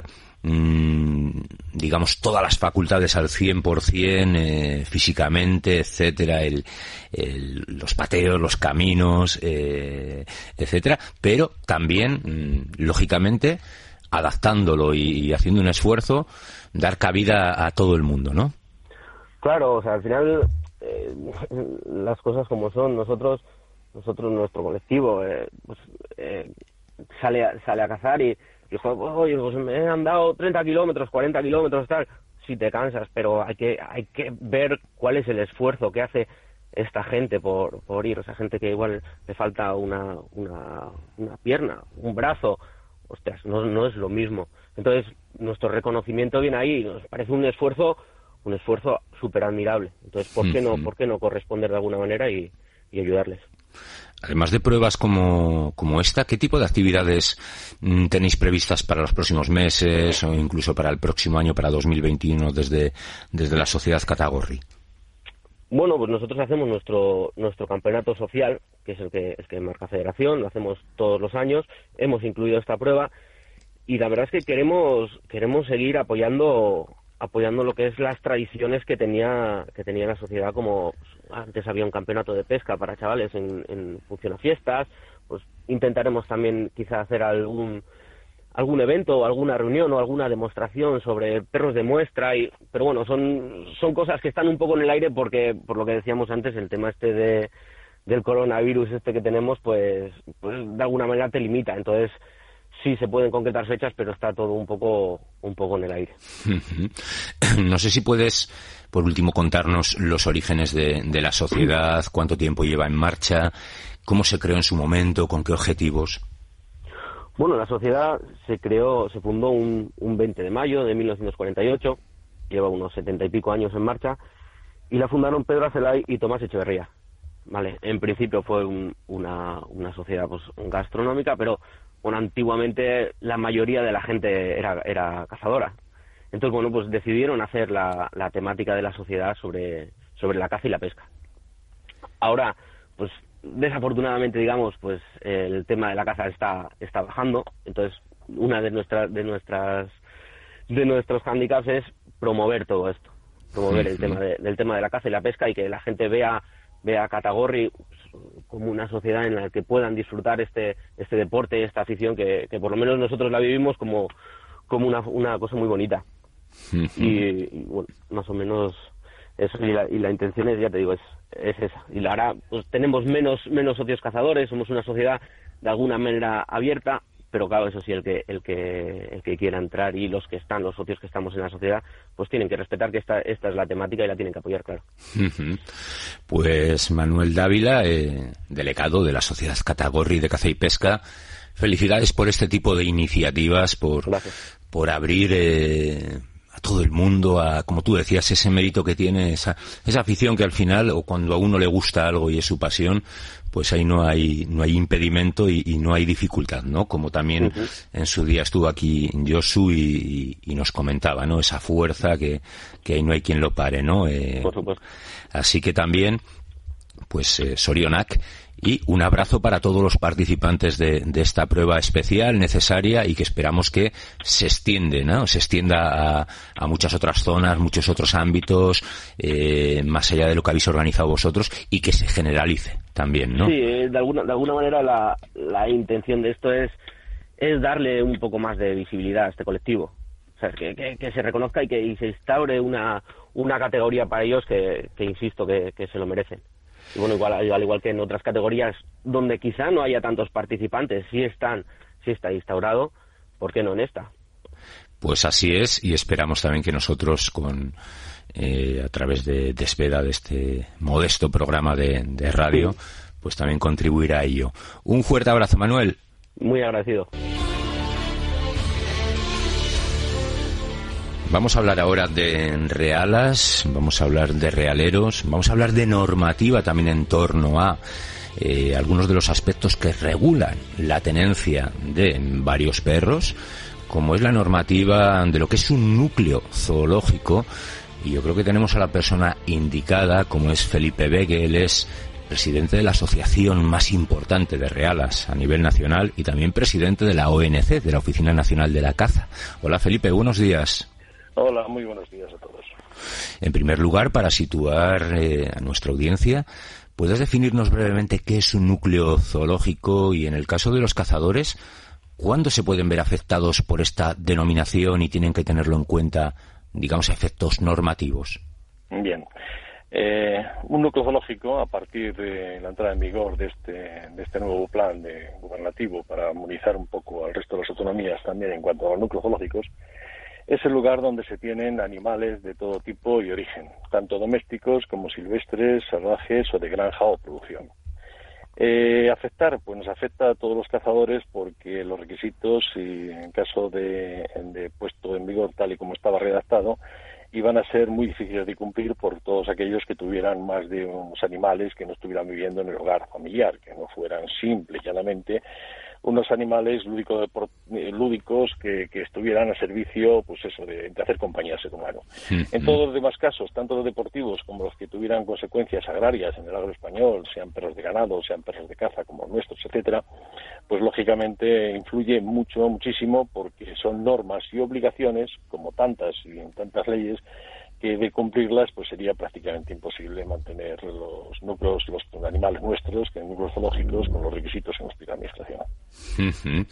mmm, digamos, todas las facultades al cien por ciento, eh, físicamente, etcétera, el, el, los pateos, los caminos, eh, etcétera, pero también, mmm, lógicamente, adaptándolo y, y haciendo un esfuerzo, dar cabida a todo el mundo, ¿no? Claro, o sea, al final, eh, las cosas como son, nosotros, nosotros nuestro colectivo, eh, pues, eh, sale a, sale a cazar y dijo, oye, pues me han dado treinta kilómetros, cuarenta kilómetros, tal, si te cansas, pero hay que hay que ver cuál es el esfuerzo que hace esta gente por por ir, o sea, gente que igual le falta una una, una pierna, un brazo, ostras, no, no es lo mismo. Entonces, nuestro reconocimiento viene ahí y nos parece un esfuerzo, un esfuerzo súper admirable. Entonces, ¿por qué no, por qué no corresponder de alguna manera y, y ayudarles? Además de pruebas como, como esta, ¿qué tipo de actividades mm, tenéis previstas para los próximos meses o incluso para el próximo año, para dos mil veintiuno, desde, desde la Sociedad Katagorri? Bueno, pues nosotros hacemos nuestro nuestro campeonato social, que es el que, el que marca Federación, lo hacemos todos los años, hemos incluido esta prueba y la verdad es que queremos queremos seguir apoyando apoyando lo que es las tradiciones que tenía que tenía la sociedad, como antes había un campeonato de pesca para chavales en, en función a fiestas, pues intentaremos también quizá hacer algún algún evento o alguna reunión o alguna demostración sobre perros de muestra, y pero bueno, son son cosas que están un poco en el aire porque, por lo que decíamos antes, el tema este de del coronavirus este que tenemos, pues pues de alguna manera te limita. Entonces sí se pueden concretar fechas, pero está todo un poco un poco en el aire. No sé si puedes, por último, contarnos los orígenes de, de la sociedad, cuánto tiempo lleva en marcha, cómo se creó en su momento, con qué objetivos. Bueno, la sociedad se creó, se fundó un, un veinte de mayo de mil novecientos cuarenta y ocho, lleva unos setenta y pico años en marcha, y la fundaron Pedro Acelay y Tomás Echeverría. Vale, en principio fue un, una, una sociedad pues gastronómica, pero bueno, antiguamente la mayoría de la gente era, era cazadora. Entonces, bueno, pues decidieron hacer la, la temática de la sociedad sobre, sobre la caza y la pesca. Ahora, pues desafortunadamente, digamos, pues el tema de la caza está, está bajando. Entonces, una de nuestras, de nuestras, de nuestros hándicaps es promover todo esto, promover el tema de, del tema de la caza y la pesca, y que la gente vea vea a Katagorri como una sociedad en la que puedan disfrutar este este deporte, esta afición que, que por lo menos nosotros la vivimos como como una, una cosa muy bonita. Uh-huh. y, y bueno, más o menos eso, y la, y la intención es, ya te digo, es, es esa. Y la ahora pues tenemos menos menos socios cazadores, somos una sociedad de alguna manera abierta, pero claro, eso sí, el que el que el que quiera entrar y los que están, los socios que estamos en la sociedad, pues tienen que respetar que esta esta es la temática y la tienen que apoyar, claro. Uh-huh. Pues Manuel Dávila, eh, delegado de la Sociedad Katagorri de Caza y Pesca, felicidades por este tipo de iniciativas, por Gracias. por abrir eh, a todo el mundo, a, como tú decías, ese mérito que tiene esa esa afición que al final, o cuando a uno le gusta algo y es su pasión, pues ahí no hay no hay impedimento y, y no hay dificultad, ¿no? Como también uh-huh. en su día estuvo aquí Josu y, y, y nos comentaba, ¿no? Esa fuerza que, que ahí no hay quien lo pare, ¿no? Eh, Por supuesto. Así que también, pues, eh, Sorionak, y un abrazo para todos los participantes de, de esta prueba especial, necesaria, y que esperamos que se extiende, ¿no? Se extienda a, a muchas otras zonas, muchos otros ámbitos, eh, más allá de lo que habéis organizado vosotros, y que se generalice también, ¿no? Sí, de alguna, de alguna manera la, la intención de esto es, es darle un poco más de visibilidad a este colectivo. O sea, que, que, que se reconozca y que y se instaure una, una categoría para ellos que, que insisto, que, que se lo merecen. Y bueno, igual, al igual que en otras categorías donde quizá no haya tantos participantes, sí están, sí está instaurado, ¿por qué no en esta? Pues así es, y esperamos también que nosotros, con eh, a través de Desveda, de este modesto programa de, de radio, sí. pues también contribuir a ello. Un fuerte abrazo, Manuel. Muy agradecido. Vamos a hablar ahora de realas, vamos a hablar de realeros, vamos a hablar de normativa también en torno a eh, algunos de los aspectos que regulan la tenencia de varios perros, como es la normativa de lo que es un núcleo zoológico. Y yo creo que tenemos a la persona indicada, como es Felipe Begue. Él es presidente de la asociación más importante de realas a nivel nacional y también presidente de la O N C, de la Oficina Nacional de la Caza. Hola Felipe, buenos días. Hola, muy buenos días a todos. En primer lugar, para situar eh, a nuestra audiencia, ¿puedes definirnos brevemente qué es un núcleo zoológico y, en el caso de los cazadores, cuándo se pueden ver afectados por esta denominación y tienen que tenerlo en cuenta, digamos, efectos normativos? Bien. Eh, un núcleo zoológico, a partir de la entrada en vigor de este, de este nuevo plan de gubernativo para armonizar un poco al resto de las autonomías también en cuanto a los núcleos zoológicos, es el lugar donde se tienen animales de todo tipo y origen, tanto domésticos como silvestres, salvajes o de granja o producción. Eh, afectar, pues nos afecta a todos los cazadores porque los requisitos, y en caso de, de puesto en vigor tal y como estaba redactado, iban a ser muy difíciles de cumplir por todos aquellos que tuvieran más de unos animales que no estuvieran viviendo en el hogar familiar, que no fueran simple y llanamente unos animales lúdico, lúdicos que, que estuvieran a servicio, pues eso, de, de hacer compañía al ser humano. Mm-hmm. En todos los demás casos, tanto los deportivos como los que tuvieran consecuencias agrarias en el agro español, sean perros de ganado, sean perros de caza como nuestros, etcétera, pues lógicamente influye mucho, muchísimo, porque son normas y obligaciones, como tantas y en tantas leyes, que de cumplirlas pues sería prácticamente imposible mantener los núcleos, los animales nuestros, que en núcleos zoológicos, con los requisitos que nos pide la administración. Uh-huh.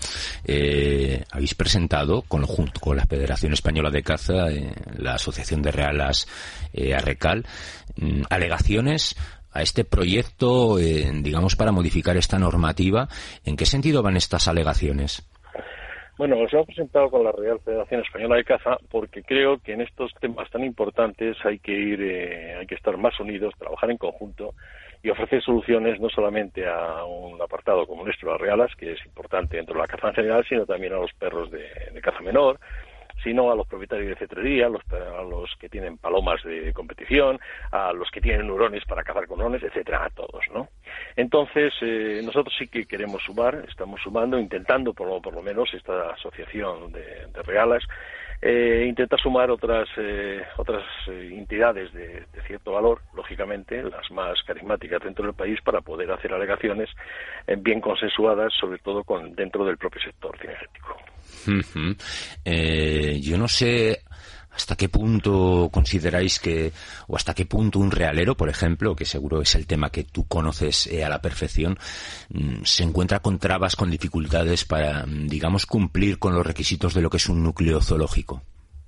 Eh, habéis presentado, con, junto con la Federación Española de Caza, eh, la Asociación de Realas eh, Arrecal, mm, alegaciones a este proyecto, eh, digamos, para modificar esta normativa. ¿En qué sentido van estas alegaciones? Bueno, nos hemos presentado con la Real Federación Española de Caza porque creo que en estos temas tan importantes hay que ir, eh, hay que estar más unidos, trabajar en conjunto y ofrecer soluciones no solamente a un apartado como nuestro, las realas, que es importante dentro de la caza en general, sino también a los perros de, de caza menor, sino a los propietarios de cetrería, a los, a los que tienen palomas de competición, a los que tienen hurones para cazar con hurones, etcétera, a todos, ¿no? Entonces, eh, nosotros sí que queremos sumar, estamos sumando, intentando por lo, por lo menos esta asociación de, de realas, eh, intentar sumar otras eh, otras eh, entidades de, de cierto valor, lógicamente, las más carismáticas dentro del país, para poder hacer alegaciones eh, bien consensuadas, sobre todo con dentro del propio sector cinegético. Uh-huh. Eh, yo no sé hasta qué punto consideráis que, o hasta qué punto un realero, por ejemplo, que seguro es el tema que tú conoces eh, a la perfección, mm, se encuentra con trabas, con dificultades para, digamos, cumplir con los requisitos de lo que es un núcleo zoológico.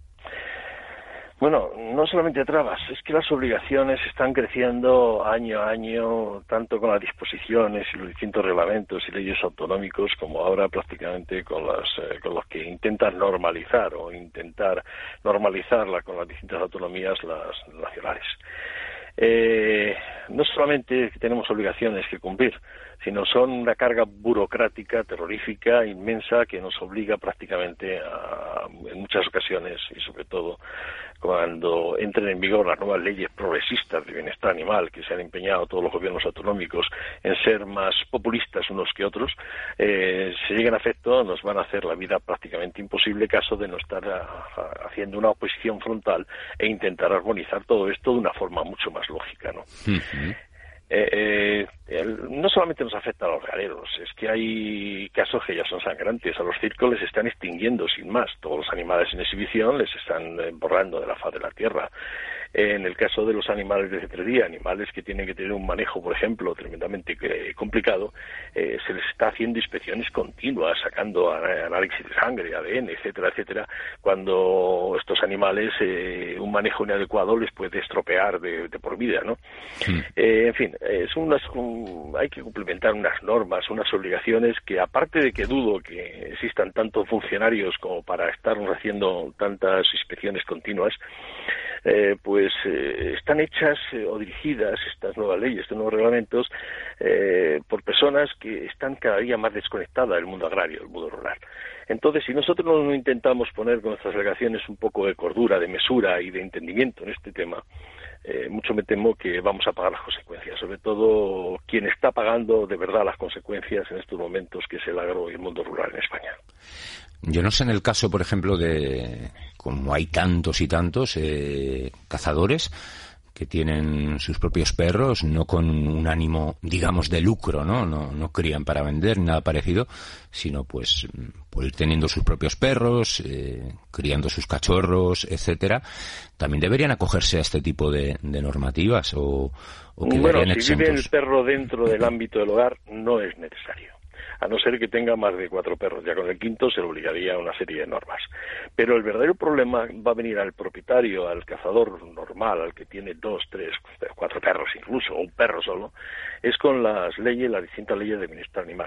Bueno, no solamente trabas, es que las obligaciones están creciendo año a año, tanto con las disposiciones y los distintos reglamentos y leyes autonómicos, como ahora prácticamente con las eh, con los que intentan normalizar o intentar normalizarla con las distintas autonomías las nacionales. Eh, no solamente tenemos obligaciones que cumplir, sino son una carga burocrática terrorífica, inmensa, que nos obliga prácticamente a, en muchas ocasiones, y sobre todo cuando entren en vigor las nuevas leyes progresistas de bienestar animal, que se han empeñado todos los gobiernos autonómicos en ser más populistas unos que otros, eh, si llegan a efecto nos van a hacer la vida prácticamente imposible, caso de no estar a, a, haciendo una oposición frontal e intentar armonizar todo esto de una forma mucho más lógica, ¿no? Uh-huh. Eh, eh, el, no solamente nos afecta a los galeros, es que hay casos que ya son sangrantes. A los circos les están extinguiendo sin más. Todos los animales en exhibición les están eh, borrando de la faz de la tierra. Eh, en el caso de los animales de cetrería, animales que tienen que tener un manejo, por ejemplo, tremendamente eh, complicado, eh, se les está haciendo inspecciones continuas, sacando a, análisis de sangre, A D N, etcétera, etcétera, cuando estos animales, eh, un manejo inadecuado les puede estropear de, de por vida, ¿no? Sí. Eh, en fin, es unas, un, hay que complementar unas normas, unas obligaciones que, aparte de que dudo que existan tantos funcionarios como para estar haciendo tantas inspecciones continuas, eh, pues eh, están hechas eh, o dirigidas estas nuevas leyes, estos nuevos reglamentos, eh, por personas que están cada día más desconectadas del mundo agrario, del mundo rural. Entonces, si nosotros no intentamos poner con nuestras alegaciones un poco de cordura, de mesura y de entendimiento en este tema, eh, mucho me temo que vamos a pagar las consecuencias, sobre todo quien está pagando de verdad las consecuencias en estos momentos, que es el agro y el mundo rural en España. Yo no sé en el caso, por ejemplo, de como hay tantos y tantos eh, cazadores que tienen sus propios perros, no con un ánimo, digamos, de lucro, ¿no? No, no crían para vender ni nada parecido, sino pues por ir teniendo sus propios perros, eh, criando sus cachorros, etcétera. También deberían acogerse a este tipo de, de normativas o, o que bueno, si exentos. vive el perro dentro del ámbito del hogar, no es necesario. A no ser que tenga más de cuatro perros. Ya con el quinto se le obligaría a una serie de normas. Pero el verdadero problema va a venir al propietario, al cazador normal, al que tiene dos, tres, cuatro perros incluso, o un perro solo, es con las leyes, las distintas leyes de bienestar animal.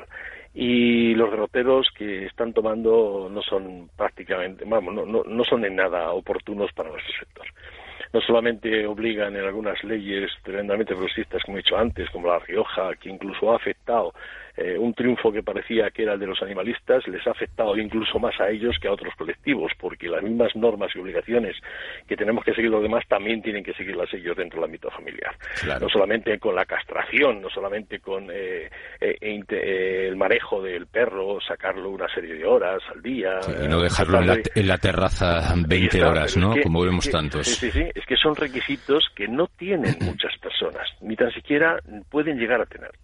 Y los derroteros que están tomando no son prácticamente, vamos, no, no, no son en nada oportunos para nuestro sector. No solamente obligan en algunas leyes tremendamente progresistas, como he dicho antes, como La Rioja, que incluso ha afectado eh, un triunfo que parecía que era el de los animalistas, les ha afectado incluso más a ellos que a otros colectivos, porque las mismas normas y obligaciones que tenemos que seguir los demás también tienen que seguirlas ellos dentro del ámbito familiar. Claro. No solamente con la castración, no solamente con eh, eh, eh, el manejo del perro, sacarlo una serie de horas al día. Sí, y no dejarlo en la, en la terraza veinte está, horas, ¿no? Es que, como vemos es que, tantos. Sí, sí, sí. Es que son requisitos que no tienen muchas personas, ni tan siquiera pueden llegar a tenerlos.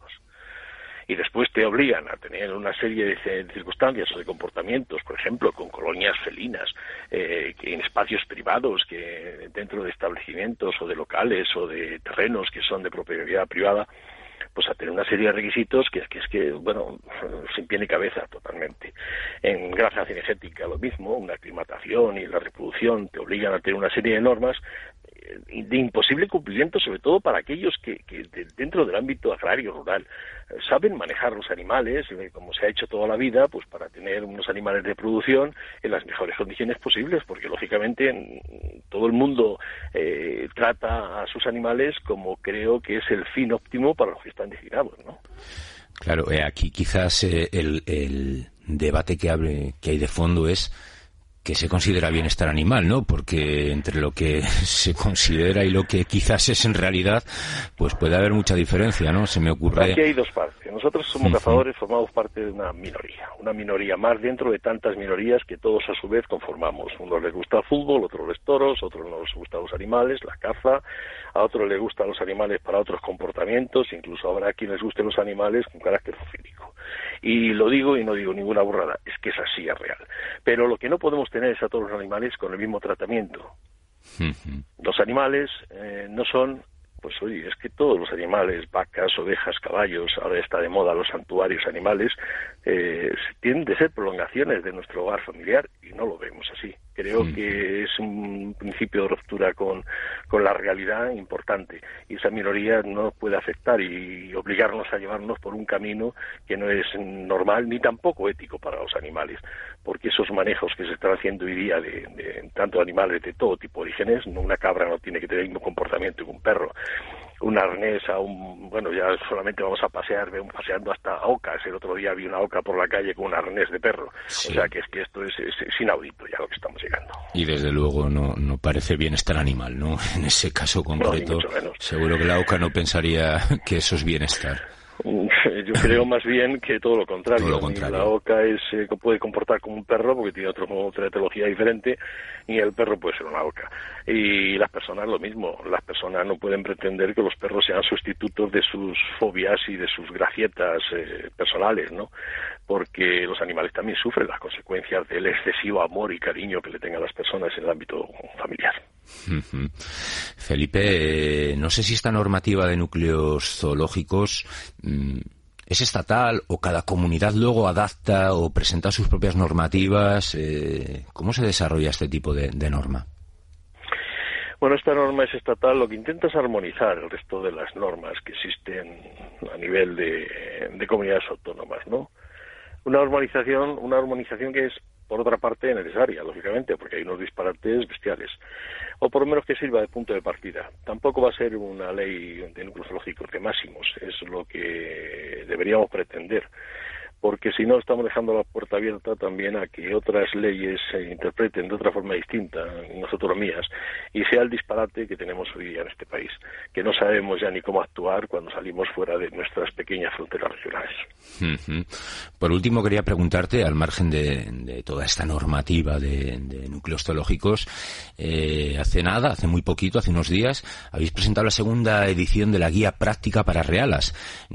Y después te obligan a tener una serie de circunstancias o de comportamientos, por ejemplo, con colonias felinas, eh, que en espacios privados, que dentro de establecimientos o de locales o de terrenos que son de propiedad privada, pues a tener una serie de requisitos que es que, es que bueno, sin pie ni cabeza totalmente. En granja cinegética lo mismo, una aclimatación y la reproducción te obligan a tener una serie de normas de imposible cumplimiento, sobre todo para aquellos que, que dentro del ámbito agrario rural saben manejar los animales, como se ha hecho toda la vida, pues para tener unos animales de producción en las mejores condiciones posibles, porque lógicamente todo el mundo eh, trata a sus animales como creo que es el fin óptimo para los que están destinados, ¿no? Claro, eh, aquí quizás eh, el, el debate que, abre, que hay de fondo es que se considera bienestar animal, ¿no? Porque entre lo que se considera y lo que quizás es en realidad, pues puede haber mucha diferencia, ¿no? Se me ocurre... Aquí hay dos partes. Nosotros somos uh-huh. cazadores, formamos parte de una minoría, una minoría más dentro de tantas minorías que todos a su vez conformamos. Unos les gusta el fútbol, otros los toros, otros no les gustan los animales, la caza, a otros les gustan los animales para otros comportamientos, incluso habrá quien les guste los animales con carácter zoofílico. Y lo digo y no digo ninguna burrada, es que es así, es real. Pero lo que no podemos tener es a todos los animales con el mismo tratamiento. Uh-huh. Los animales eh, no son, pues oye, es que todos los animales, vacas, ovejas, caballos, ahora está de moda los santuarios animales, eh, tienen de ser prolongaciones de nuestro hogar familiar y no lo vemos así. Creo uh-huh. que es un principio de ruptura con, con la realidad importante y esa minoría no puede afectar y obligarnos a llevarnos por un camino que no es normal ni tampoco ético para los animales, porque esos manejos que se están haciendo hoy día de, de tanto animales de todo tipo de orígenes, una cabra no tiene que tener el mismo comportamiento que un perro, un arnés a un, bueno, ya solamente vamos a pasear, vemos paseando hasta ocas, el otro día vi una oca por la calle con un arnés de perro, sí. O sea que es que esto es, es, es inaudito ya lo que estamos llegando. Y desde luego no, no parece bienestar animal, ¿no? En ese caso concreto, no, seguro que la oca no pensaría que eso es bienestar. Yo creo más bien que todo lo contrario. Todo lo contrario. La oca es, eh, puede comportar como un perro porque tiene otro, otra etología diferente y el perro puede ser una oca. Y las personas lo mismo. Las personas no pueden pretender que los perros sean sustitutos de sus fobias y de sus gracietas eh, personales, ¿no? Porque los animales también sufren las consecuencias del excesivo amor y cariño que le tengan las personas en el ámbito familiar. Uh-huh. Felipe, eh, no sé si esta normativa de núcleos zoológicos mmm, es estatal o cada comunidad luego adapta o presenta sus propias normativas. Eh, ¿Cómo se desarrolla este tipo de, de norma? Bueno, esta norma es estatal, lo que intenta es armonizar el resto de las normas que existen a nivel de, de comunidades autónomas, ¿no? Una armonización, una armonización que es, por otra parte, necesaria, lógicamente, porque hay unos disparates bestiales. O por lo menos que sirva de punto de partida. Tampoco va a ser una ley de núcleos zoológicos de máximos, es lo que deberíamos pretender. Porque si no, estamos dejando la puerta abierta también a que otras leyes se interpreten de otra forma distinta en las autonomías y sea el disparate que tenemos hoy día en este país, que no sabemos ya ni cómo actuar cuando salimos fuera de nuestras pequeñas fronteras regionales. Uh-huh. Por último, quería preguntarte, al margen de, de toda esta normativa de, de núcleos zoológicos, eh, hace nada, hace muy poquito, hace unos días, habéis presentado la segunda edición de la guía práctica para realas.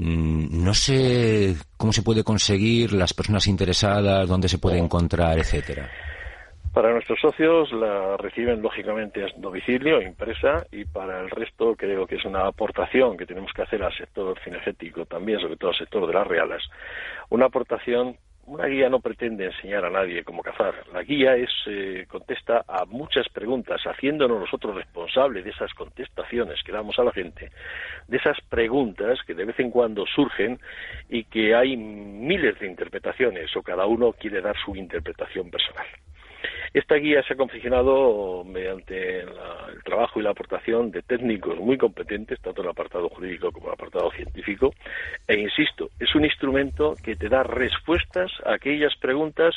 Mm, no sé cómo se puede conseguir, las personas interesadas, dónde se puede encontrar, etcétera. Para nuestros socios la reciben lógicamente a domicilio, impresa, y para el resto creo que es una aportación que tenemos que hacer al sector cinegético también, sobre todo al sector de las realas. Una aportación, una guía no pretende enseñar a nadie cómo cazar. La guía es eh, contesta a muchas preguntas, haciéndonos nosotros responsables de esas contestaciones que damos a la gente, de esas preguntas que de vez en cuando surgen y que hay miles de interpretaciones o cada uno quiere dar su interpretación personal. Esta guía se ha confeccionado mediante la, el trabajo y la aportación de técnicos muy competentes, tanto en el apartado jurídico como en el apartado científico, e insisto, es un instrumento que te da respuestas a aquellas preguntas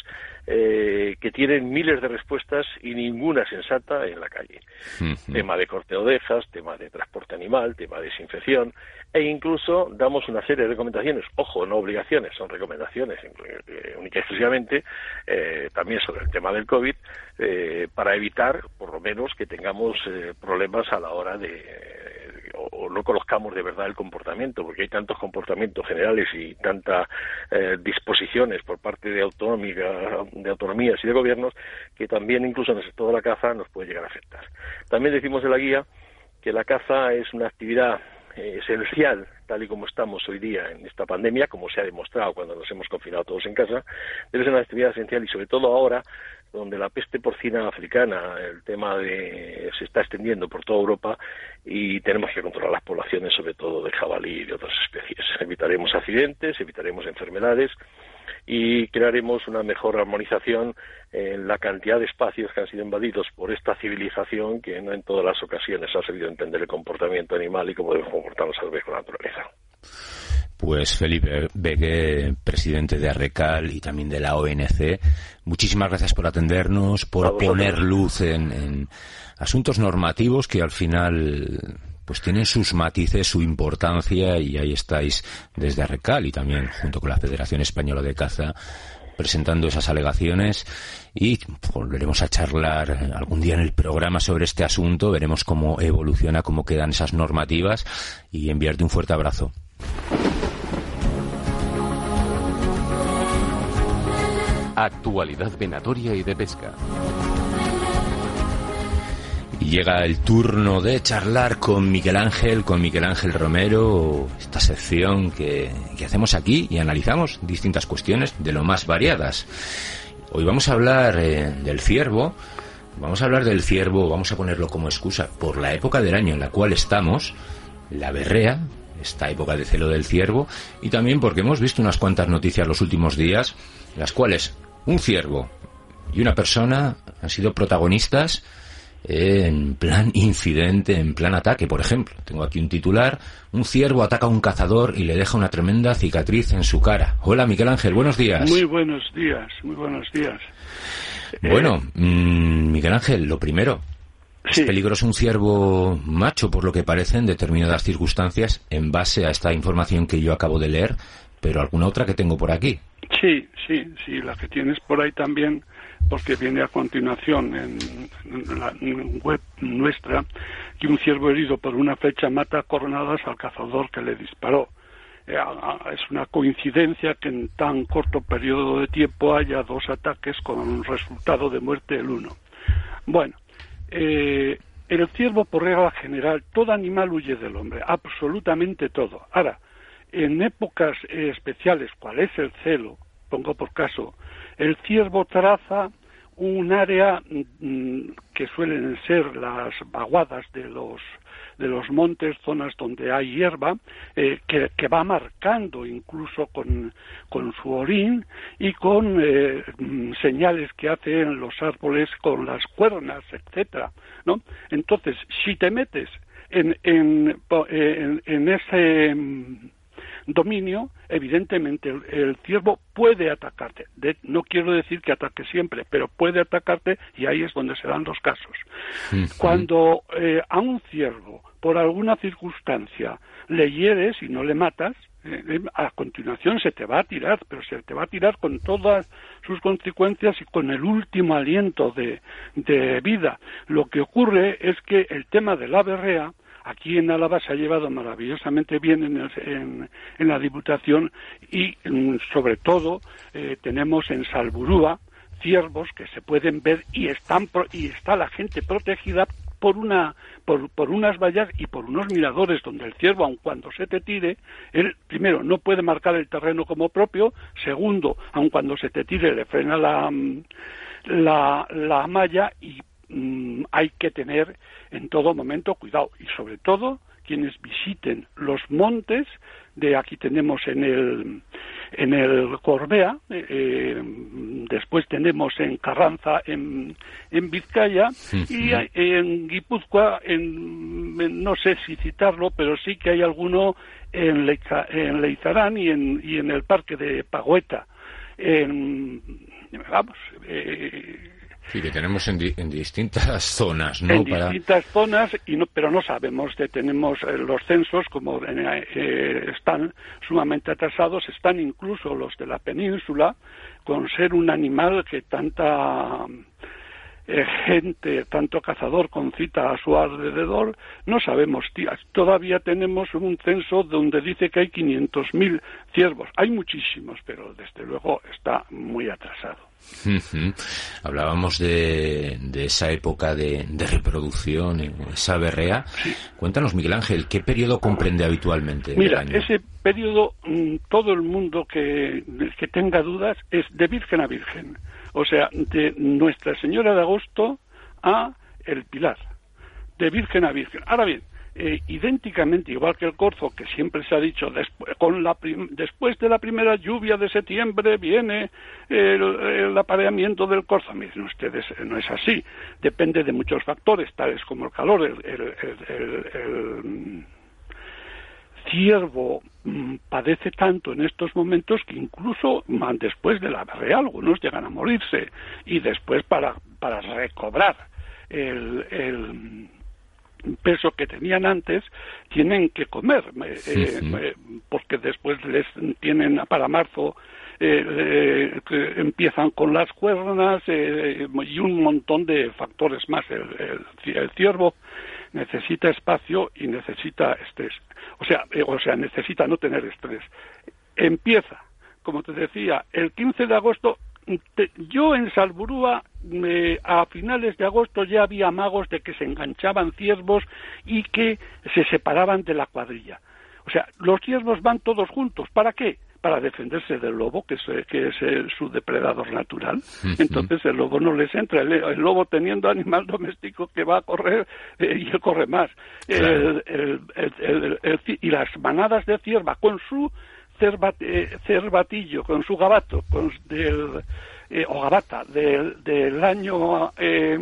eh, que tienen miles de respuestas y ninguna sensata en la calle. Uh-huh. Tema de corte de ovejas, tema de transporte animal, tema de desinfección, e incluso damos una serie de recomendaciones, ojo, no obligaciones, son recomendaciones eh, única y exclusivamente, eh, también sobre el tema del COVID, eh, para evitar, por lo menos, que tengamos eh, problemas a la hora de, eh, o, o no conozcamos de verdad el comportamiento, porque hay tantos comportamientos generales y tantas eh, disposiciones por parte de, autonómica, de autonomías y de gobiernos, que también incluso en el sector de la caza nos puede llegar a afectar. También decimos en la guía que la caza es una actividad esencial tal y como estamos hoy día en esta pandemia, como se ha demostrado cuando nos hemos confinado todos en casa, debe ser una actividad esencial y sobre todo ahora, donde la peste porcina africana, el tema de se está extendiendo por toda Europa y tenemos que controlar las poblaciones, sobre todo de jabalí y de otras especies. Evitaremos accidentes, evitaremos enfermedades y crearemos una mejor armonización en la cantidad de espacios que han sido invadidos por esta civilización que no en todas las ocasiones ha sabido entender el comportamiento animal y cómo debemos comportarnos a vez con la naturaleza. Pues Felipe Begue, presidente de Arrecal y también de la O N C, muchísimas gracias por atendernos, por poner luz en, en asuntos normativos que al final pues tienen sus matices, su importancia, y ahí estáis desde Arrecal y también junto con la Federación Española de Caza presentando esas alegaciones, y volveremos a charlar algún día en el programa sobre este asunto, veremos cómo evoluciona, cómo quedan esas normativas, y enviarte un fuerte abrazo. Actualidad venatoria y de pesca. Y llega el turno de charlar con Miguel Ángel, con Miguel Ángel Romero, esta sección que, que hacemos aquí y analizamos distintas cuestiones de lo más variadas. Hoy vamos a hablar eh, del ciervo, vamos a hablar del ciervo, vamos a ponerlo como excusa por la época del año en la cual estamos, la berrea, esta época de celo del ciervo, y también porque hemos visto unas cuantas noticias los últimos días, las cuales un ciervo y una persona han sido protagonistas en plan incidente, en plan ataque. Por ejemplo, tengo aquí un titular: un ciervo ataca a un cazador y le deja una tremenda cicatriz en su cara. Hola, Miguel Ángel, buenos días. Muy buenos días, muy buenos días. Bueno, eh... mmm, Miguel Ángel, lo primero, sí. ¿Es peligroso un ciervo macho, por lo que parece, en determinadas circunstancias, en base a esta información que yo acabo de leer, pero alguna otra que tengo por aquí? Sí, sí, sí, la que tienes por ahí también, porque viene a continuación en, en la web nuestra, que un ciervo herido por una flecha mata a coronadas al cazador que le disparó. Eh, es una coincidencia que en tan corto periodo de tiempo haya dos ataques con un resultado de muerte el uno. Bueno, eh, el ciervo, por regla general, todo animal huye del hombre, absolutamente todo. Ahora, en épocas eh, especiales, cual es el celo, pongo por caso, el ciervo traza un área mm, que suelen ser las vaguadas de los de los montes, zonas donde hay hierba, eh, que, que va marcando incluso con, con su orín y con eh, señales que hace en los árboles con las cuernas, etcétera, ¿no? Entonces, si te metes en, en, en, en ese dominio, evidentemente el, el ciervo puede atacarte. De, no quiero decir que ataque siempre, pero puede atacarte, y ahí es donde se dan los casos. Sí, sí. Cuando eh, a un ciervo, por alguna circunstancia, le hieres y no le matas, eh, a continuación se te va a tirar, pero se te va a tirar con todas sus consecuencias y con el último aliento de, de vida. Lo que ocurre es que el tema de la berrea, aquí en Álava se ha llevado maravillosamente bien en, el, en, en la Diputación y, sobre todo, eh, tenemos en Salburúa ciervos que se pueden ver y están y está la gente protegida por una por, por unas vallas y por unos miradores donde el ciervo, aun cuando se te tire, él, primero, no puede marcar el terreno como propio, segundo, aun cuando se te tire, le frena la, la, la malla y mm, hay que tener en todo momento cuidado, y sobre todo quienes visiten los montes de aquí tenemos en el en el Corbea, eh, después tenemos en Carranza en, en Vizcaya, sí, sí. Y en Guipúzcoa, en, en, no sé si citarlo, pero sí que hay alguno en, Leiza, en Leizarán y en, y en el parque de Pagoeta. En, vamos, eh, sí, que tenemos en, di en distintas zonas, ¿no? En Para... distintas zonas, y no, pero no sabemos, de, tenemos eh, los censos, como eh, están sumamente atrasados, están incluso los de la península, con ser un animal que tanta eh, gente, tanto cazador concita a su alrededor, no sabemos, tías. Todavía tenemos un censo donde dice que hay quinientos mil ciervos. Hay muchísimos, pero desde luego está muy atrasado. Uh-huh. Hablábamos de, de esa época de, de reproducción, esa berrea. Sí. Cuéntanos, Miguel Ángel, ¿qué periodo comprende habitualmente? Mira, ese periodo, todo el mundo que, que tenga dudas, es de Virgen a Virgen. O sea, de Nuestra Señora de Agosto a el Pilar. De Virgen a Virgen. Ahora bien, Eh, idénticamente igual que el corzo, que siempre se ha dicho después, con la prim- después de la primera lluvia de septiembre viene el, el apareamiento del corzo. Miren ustedes, no es así, depende de muchos factores tales como el calor. El, el, el, el, el ciervo mmm, padece tanto en estos momentos que incluso man, después de la berrea algunos llegan a morirse, y después para, para recobrar el, el peso que tenían antes tienen que comer, eh, sí, sí. Eh, porque después les tienen para marzo eh, eh, empiezan con las cuernas eh, y un montón de factores más. El, el, el ciervo necesita espacio y necesita estrés, o sea, eh, o sea necesita no tener estrés. Empieza, como te decía, el quince de agosto. Te, yo en Salburúa eh, a finales de agosto ya había amagos de que se enganchaban ciervos y que se separaban de la cuadrilla. O sea, los ciervos van todos juntos. ¿Para qué? Para defenderse del lobo, que es, que es eh, su depredador natural. Uh-huh. Entonces el lobo no les entra. El, el lobo, teniendo animal doméstico que va a correr, eh, y él corre más. Claro. El, el, el, el, el, y las manadas de cierva con su Cervat, eh, cervatillo, con su gabato, con del, eh, o gabata del, del año eh,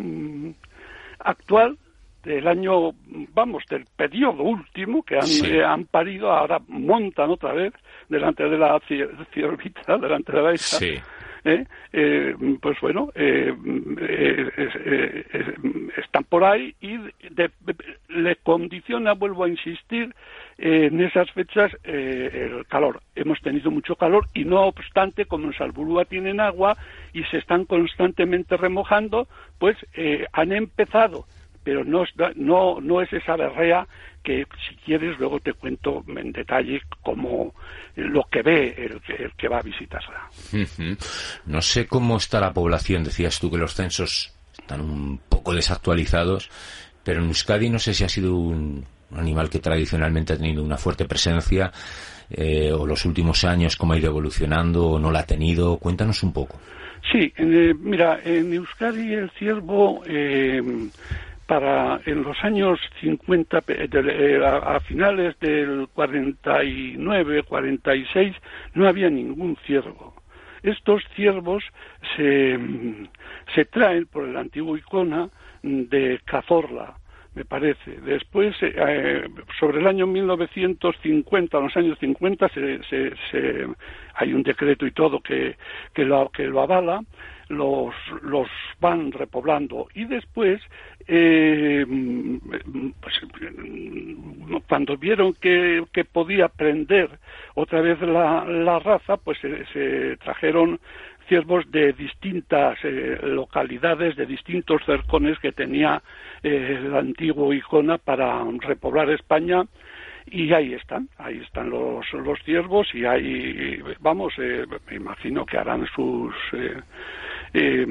actual, del año, vamos, del periodo último que han, sí. eh, han parido, ahora montan otra vez delante de la ciervita, delante de la hija. Sí. ¿Eh? Eh, pues bueno, eh, eh, eh, eh, están por ahí y de, de, le condiciona, vuelvo a insistir, eh, en esas fechas eh, el calor. Hemos tenido mucho calor y no obstante, como en Salburúa tienen agua y se están constantemente remojando, pues eh, han empezado, pero no, no, no es esa berrea que, si quieres, luego te cuento en detalle cómo lo que ve el, el que va a visitarla. Uh-huh. No sé cómo está la población. Decías tú que los censos están un poco desactualizados, pero en Euskadi no sé si ha sido un, un animal que tradicionalmente ha tenido una fuerte presencia, eh, o los últimos años cómo ha ido evolucionando o no la ha tenido. Cuéntanos un poco. Sí, eh, mira, en Euskadi el ciervo... Eh, Para en los años cincuenta, a finales del cuarenta y nueve, cuarenta y seis, no había ningún ciervo. Estos ciervos se, se traen por el antiguo Icona de Cazorla, me parece. Después, eh, sobre el año mil novecientos cincuenta, en los años cincuenta, se, se, se, hay un decreto y todo que, que, lo, que lo avala. Los, los van repoblando y después eh, pues, cuando vieron que, que podía prender otra vez la, la raza, pues se, se trajeron ciervos de distintas eh, localidades, de distintos cercones que tenía eh, el antiguo Icona para repoblar España. Y ahí están, ahí están los, los ciervos y ahí, vamos, eh, me imagino que harán sus eh, eh,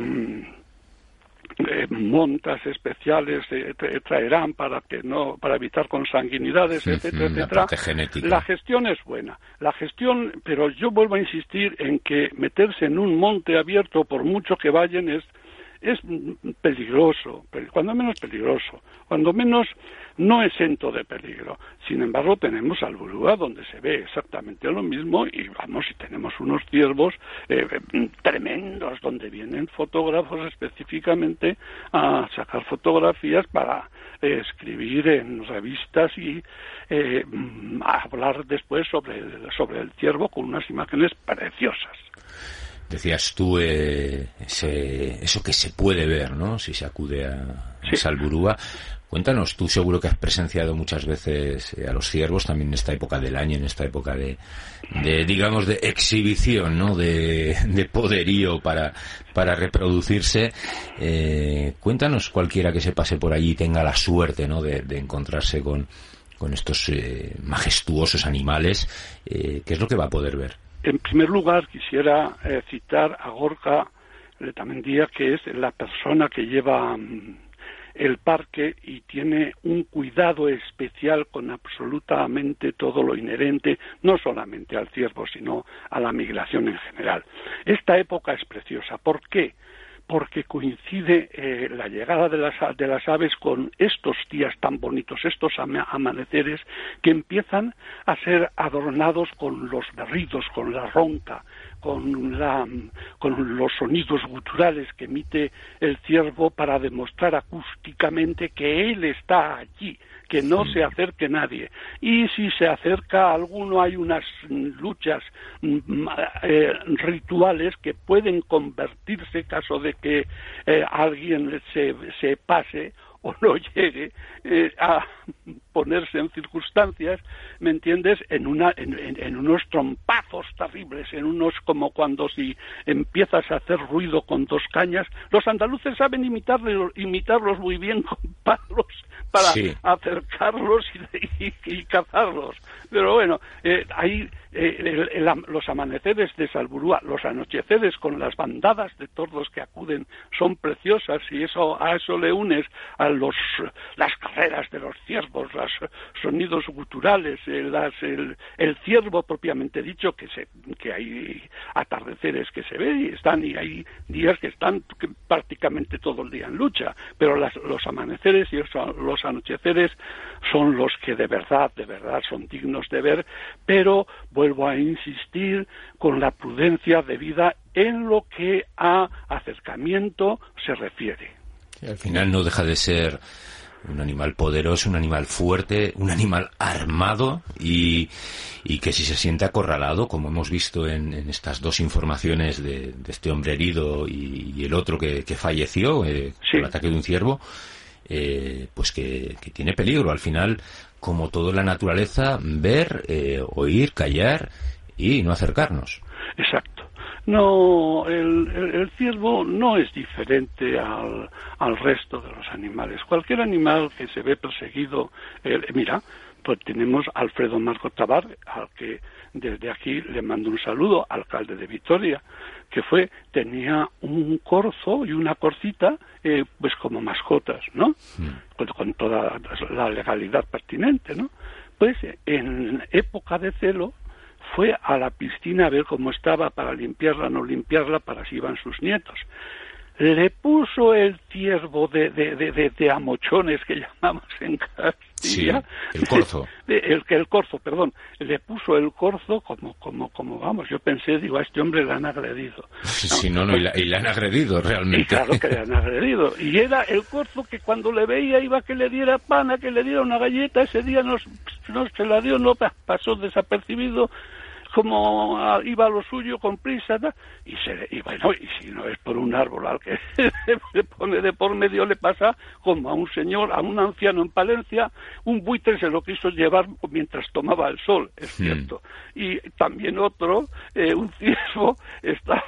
eh, montas especiales, eh, traerán para que no, para evitar consanguinidades, sí, etcétera, la etcétera. Parte genética. La gestión es buena, la gestión, pero yo vuelvo a insistir en que meterse en un monte abierto, por mucho que vayan, es es peligroso, cuando menos peligroso, cuando menos no exento de peligro. Sin embargo, tenemos Salburúa, donde se ve exactamente lo mismo, y vamos, y tenemos unos ciervos eh, tremendos, donde vienen fotógrafos específicamente a sacar fotografías para eh, escribir en revistas y eh, a hablar después sobre el, sobre el ciervo con unas imágenes preciosas. Decías tú eh, ese, eso que se puede ver, ¿no? Si se acude a, sí. a Salburúa. Cuéntanos, tú seguro que has presenciado muchas veces eh, a los ciervos, también en esta época del año, en esta época de, de digamos, de exhibición, ¿no? De, de poderío para, para reproducirse. Eh, cuéntanos, cualquiera que se pase por allí y tenga la suerte, ¿no? De, de encontrarse con, con estos eh, majestuosos animales, eh, ¿qué es lo que va a poder ver? En primer lugar, quisiera eh, citar a Gorka Letamendia, que es la persona que lleva el parque y tiene un cuidado especial con absolutamente todo lo inherente, no solamente al ciervo, sino a la migración en general. Esta época es preciosa. ¿Por qué? Porque coincide eh, la llegada de las, de las aves con estos días tan bonitos, estos ama- amaneceres que empiezan a ser adornados con los berridos, con la ronca, con, la, con los sonidos guturales que emite el ciervo para demostrar acústicamente que él está allí, que no se acerque nadie. Y si se acerca a alguno, hay unas luchas eh, rituales que pueden convertirse, caso de que eh, alguien se, se pase o no llegue eh, a ponerse en circunstancias, ¿me entiendes?, en una en, en, en unos trompazos terribles, en unos como cuando si empiezas a hacer ruido con dos cañas. Los andaluces saben imitarlos, imitarlos muy bien con palos para sí. acercarlos y, y, y cazarlos. Pero bueno, eh, ahí eh, el, el, los amaneceres de Salburúa, los anocheceres con las bandadas de tordos que acuden son preciosas, y eso a eso le unes a los las carreras de los ciervos, los sonidos guturales, el, las, el, el ciervo propiamente dicho, que se que hay atardeceres que se ve y están y hay días que están que prácticamente todo el día en lucha, pero las, los amaneceres y los, los anocheceres son los que de verdad, de verdad son dignos de ver, pero vuelvo a insistir con la prudencia debida en lo que a acercamiento se refiere. Y al final no deja de ser un animal poderoso, un animal fuerte, un animal armado y, y que si se siente acorralado, como hemos visto en, en estas dos informaciones de, de este hombre herido y, y el otro que, que falleció eh, sí. por el ataque de un ciervo, eh, pues que, que tiene peligro. Al final, como todo en la naturaleza, ver, eh, oír, callar y no acercarnos. Exacto. No, el, el, el ciervo no es diferente al, al resto de los animales. Cualquier animal que se ve perseguido, eh, mira, pues tenemos a Alfredo Marco Tabar, al que desde aquí le mando un saludo, alcalde de Vitoria, que fue, tenía un corzo y una corcita, eh, pues como mascotas, ¿no? Mm. Con, con toda la legalidad pertinente, ¿no? Pues en época de celo, fue a la piscina a ver cómo estaba para limpiarla, no limpiarla, para si iban sus nietos. Le puso el ciervo de, de, de, de, de amochones que llamamos en Castilla. Sí, el corzo. El, el corzo, perdón. Le puso el corzo como, como, como, vamos, yo pensé, digo, a este hombre le han agredido. Sí, no, no, y, la, y le han agredido realmente. Y claro que le han agredido. Y era el corzo que cuando le veía iba a que le diera pan, a que le diera una galleta, ese día no, no se la dio, no pasó desapercibido, como iba a lo suyo con prisa, y, se, y bueno, y si no es por un árbol al que se pone de por medio, le pasa como a un señor, a un anciano en Palencia, un buitre se lo quiso llevar mientras tomaba el sol, es cierto. Mm. Y también otro, eh, un ciervo, está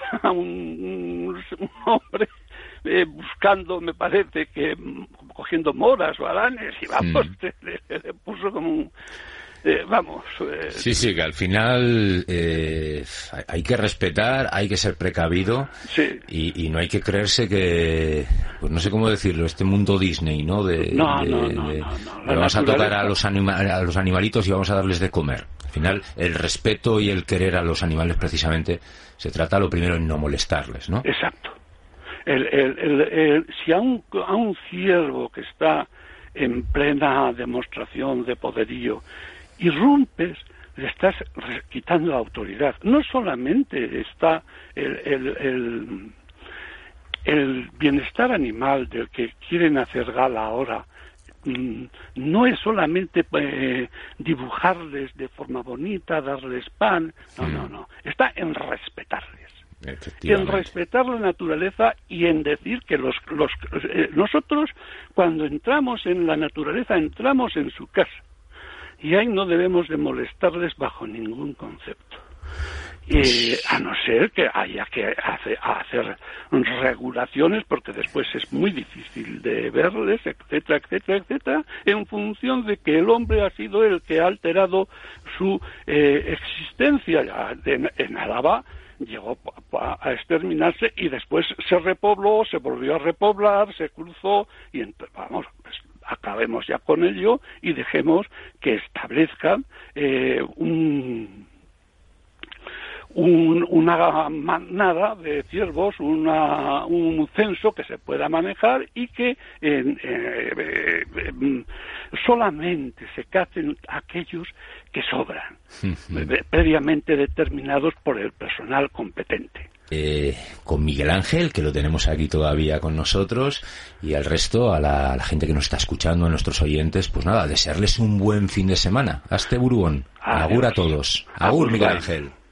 un, un hombre Eh, buscando, me parece que cogiendo moras o aranes, y vamos, mm. le, le, le puso como un Eh, vamos. Eh... Sí, sí, que al final eh, hay que respetar, hay que ser precavido sí. y, y no hay que creerse que, pues no sé cómo decirlo, este mundo Disney, ¿no? De, no, de, no, no, de, no, no. Le vamos a tocar a los, anima, a los animalitos y vamos a darles de comer. Al final, el respeto y el querer a los animales, precisamente, se trata lo primero en no molestarles, ¿no? Exacto. El, el, el, el, si a un, a un ciervo que está en plena demostración de poderío irrumpes, le estás quitando la autoridad. No solamente está el, el, el, el bienestar animal del que quieren hacer gala ahora, no es solamente eh, dibujarles de forma bonita, darles pan, no, no, no, está en respetarles. En respetar la naturaleza y en decir que los, los eh, nosotros cuando entramos en la naturaleza entramos en su casa. Y ahí no debemos de molestarles bajo ningún concepto. Eh, a no ser que haya que hacer, hacer regulaciones, porque después es muy difícil de verles, etcétera, etcétera, etcétera, en función de que el hombre ha sido el que ha alterado su eh, existencia. En, en Álava llegó a, a exterminarse y después se repobló, se volvió a repoblar, se cruzó y entonces, vamos, pues acabemos ya con ello y dejemos que establezcan eh, un... Un, una manada de ciervos, una, un censo que se pueda manejar y que eh, eh, eh, solamente se cacen aquellos que sobran, uh-huh. previamente determinados por el personal competente. Eh, con Miguel Ángel, que lo tenemos aquí todavía con nosotros, y al resto, a la, a la gente que nos está escuchando, a nuestros oyentes, pues nada, desearles un buen fin de semana. Hasta Buruón. Agur a todos. Agur, Miguel Ángel.